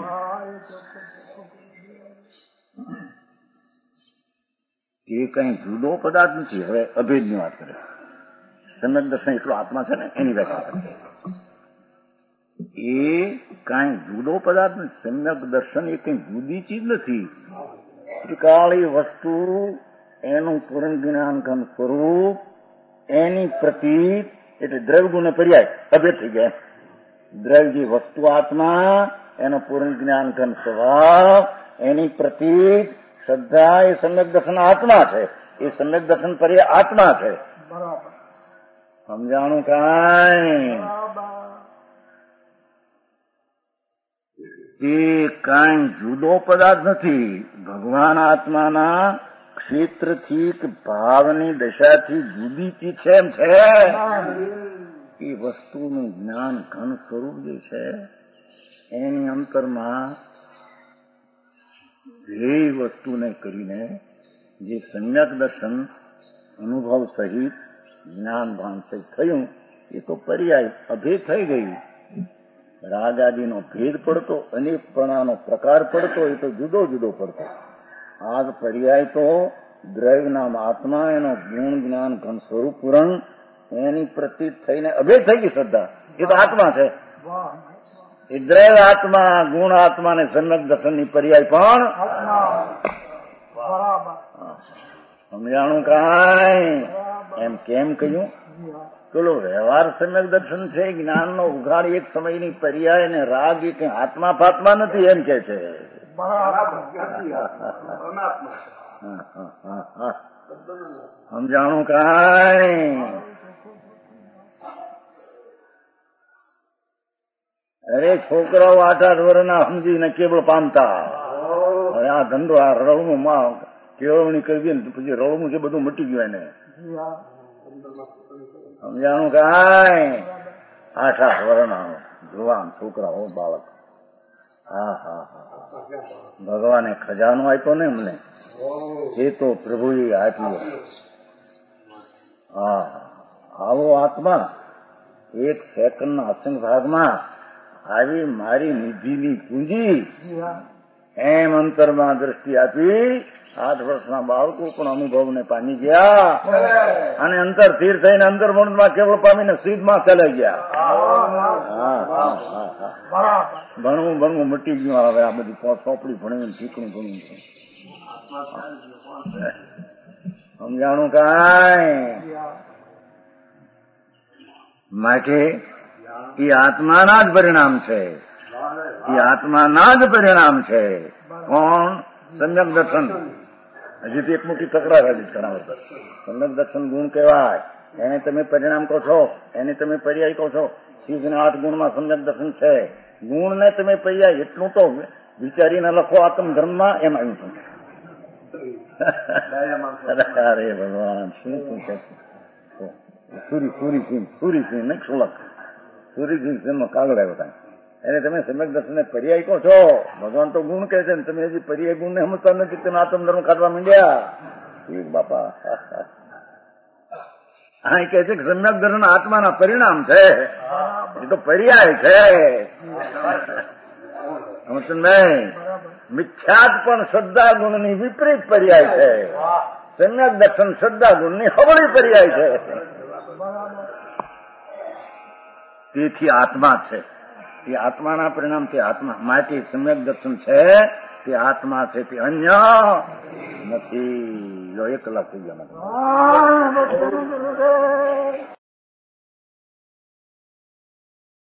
એ કઈ જુદો પદાર્થ નથી. હવે અભેદની વાત કરે. સમ્યક દર્શન એટલો આત્મા છે ને એની વ્યાખ્યા કરે. એ કઈ જુદો પદાર્થ નથી. સમ્યક દર્શન એ કઈ જુદી ચીજ નથી. ત્રિકાળી વસ્તુ, એનું પૂર્ણ જ્ઞાનઘન સ્વરૂપ, એની પ્રતીત એટલે દ્રવ્ય ગુણ પર્યાય અભેદ થઈ ગયા. દ્રવ્ય જે વસ્તુ આત્મા, એનો પૂર્ણ જ્ઞાનઘન સ્વભાવ, એની પ્રતીત શ્રદ્ધા એ સમ્યક દર્શન આત્મા છે. એ સમ્યક દર્શન પર્યાય આત્મા છે. સમજાણું કાંઈ? એ કાંઈ જુદો પદાર્થ નથી. ભગવાન આત્માના ક્ષેત્રથી કે ભાવની દશાથી જુદી ચીજ છે એમ છે. એ વસ્તુનું જ્ઞાન ઘન સ્વરૂપ જે છે એની અંતરમાં એ વસ્તુને કરીને જે સમ્યક દર્શન અનુભવ સહિત જ્ઞાન ભાન સહિત થયું એ તો પર્યાય અભેદ થઈ ગયું. રાગ આદિનો ભેદ પડતો, અનેકપણાનો પ્રકાર પડતો, એ તો જુદો જુદો પડતો. આજ પર્યાય તો દ્રવ્ય નામ આત્મા, એનો ગુણ જ્ઞાન ઘન સ્વરૂપ પૂરણ, એની પ્રતીત થઈને અભેદ થઈ ગઈ શ્રદ્ધા. એ તો આત્મા છે. એ દ્રવ્ય આત્મા, ગુણ આત્મા ને સમ્યક દર્શનની પર્યાય પણ સમજાણું કાંઈ? એમ કેમ કહ્યું? પેલો વ્યવહાર સમ્યક દર્શન છે, જ્ઞાનનો ઉઘાડ એક સમયની પર્યાય ને રાગ એ કઈ આત્મા ફાત્મા નથી એમ કે છે. સમજાણું કાંઈ? અરે છોકરાઓ 8-8 વર્ષના સમજીને કેવળ પામતા. હવે આ ધંધો આ રળમું કેળવણી કરી ને પછી રળમું છે બધું મટી ગયું એને. સમજાણું કાંઈ? 8-8 વર્ષના જુવાન છોકરાઓ બાળક. હા હા હા, ભગવાને ખજાનો આપ્યો ને એમને, એ તો પ્રભુએ આપ્યો. હા, આવો આત્મા એક સેકન્ડના અસંગ ભાગમાં આવી મારી નિધિની પૂંજી એમ અંતરમાં દ્રષ્ટિ આપી. 8 વર્ષના બાળકો પણ અનુભવને પામી ગયા અને અંતર સ્થિર થઈને અંતર્મનમાં કેવળ પામીને સીધમાં ચાલી ગયા. ભણવું મટી ગયું. હવે આ બધી ચોપડી ભણવી, શીખવું ભણવું. સમજાણું કાંઈ? માટે એ આત્માના જ પરિણામ છે. એ આત્માના જ પરિણામ છે. કોણ? સમ્યક દર્શન. હજી તો એક મોટી તકરાર હતી ઘણા વખત. સમ્યક દર્શન ગુણ કહેવાય, એને તમે પરિણામ કહો છો, એને તમે પર્યાય કહો છો. શીખને 8 ગુણમાં સમ્યક દર્શન છે. ગુણને તમે પર્યાય એટલું તો વિચારીને લખો આત્મ ધર્મમાં. એમ આવ્યું છે. અરે ભગવાન શું છે? સૂરીસિંહ ને સુલક સૂરીસિંહ કાગળ આવ્યો હતા. એને તમે સમ્યક દર્શનને પર્યાય કહો છો. ભગવાન તો ગુણ કહે છે ને તમે હજી પર્યાય ગુણને સમજતા નથી. તમે આત્મધર્મ કાઢવા માંડ્યા. બાપા હા, કહે છે કે સમ્યક દર્શન આત્માના પરિણામ છે. એ તો પર્યાય છે. નહીં, મિથ્યાત પણ શ્રદ્ધા ગુણની વિપરીત પર્યાય છે. સમ્યક દર્શન શ્રદ્ધા ગુણની હવળી પર્યાય છે. તેથી આત્મા છે. એ આત્માના પરિણામ તે આત્મા માટે સમ્યક દર્શન છે. તે આત્મા છે, તે અન્ય નથી. 1 કલાક થઈ ગયા.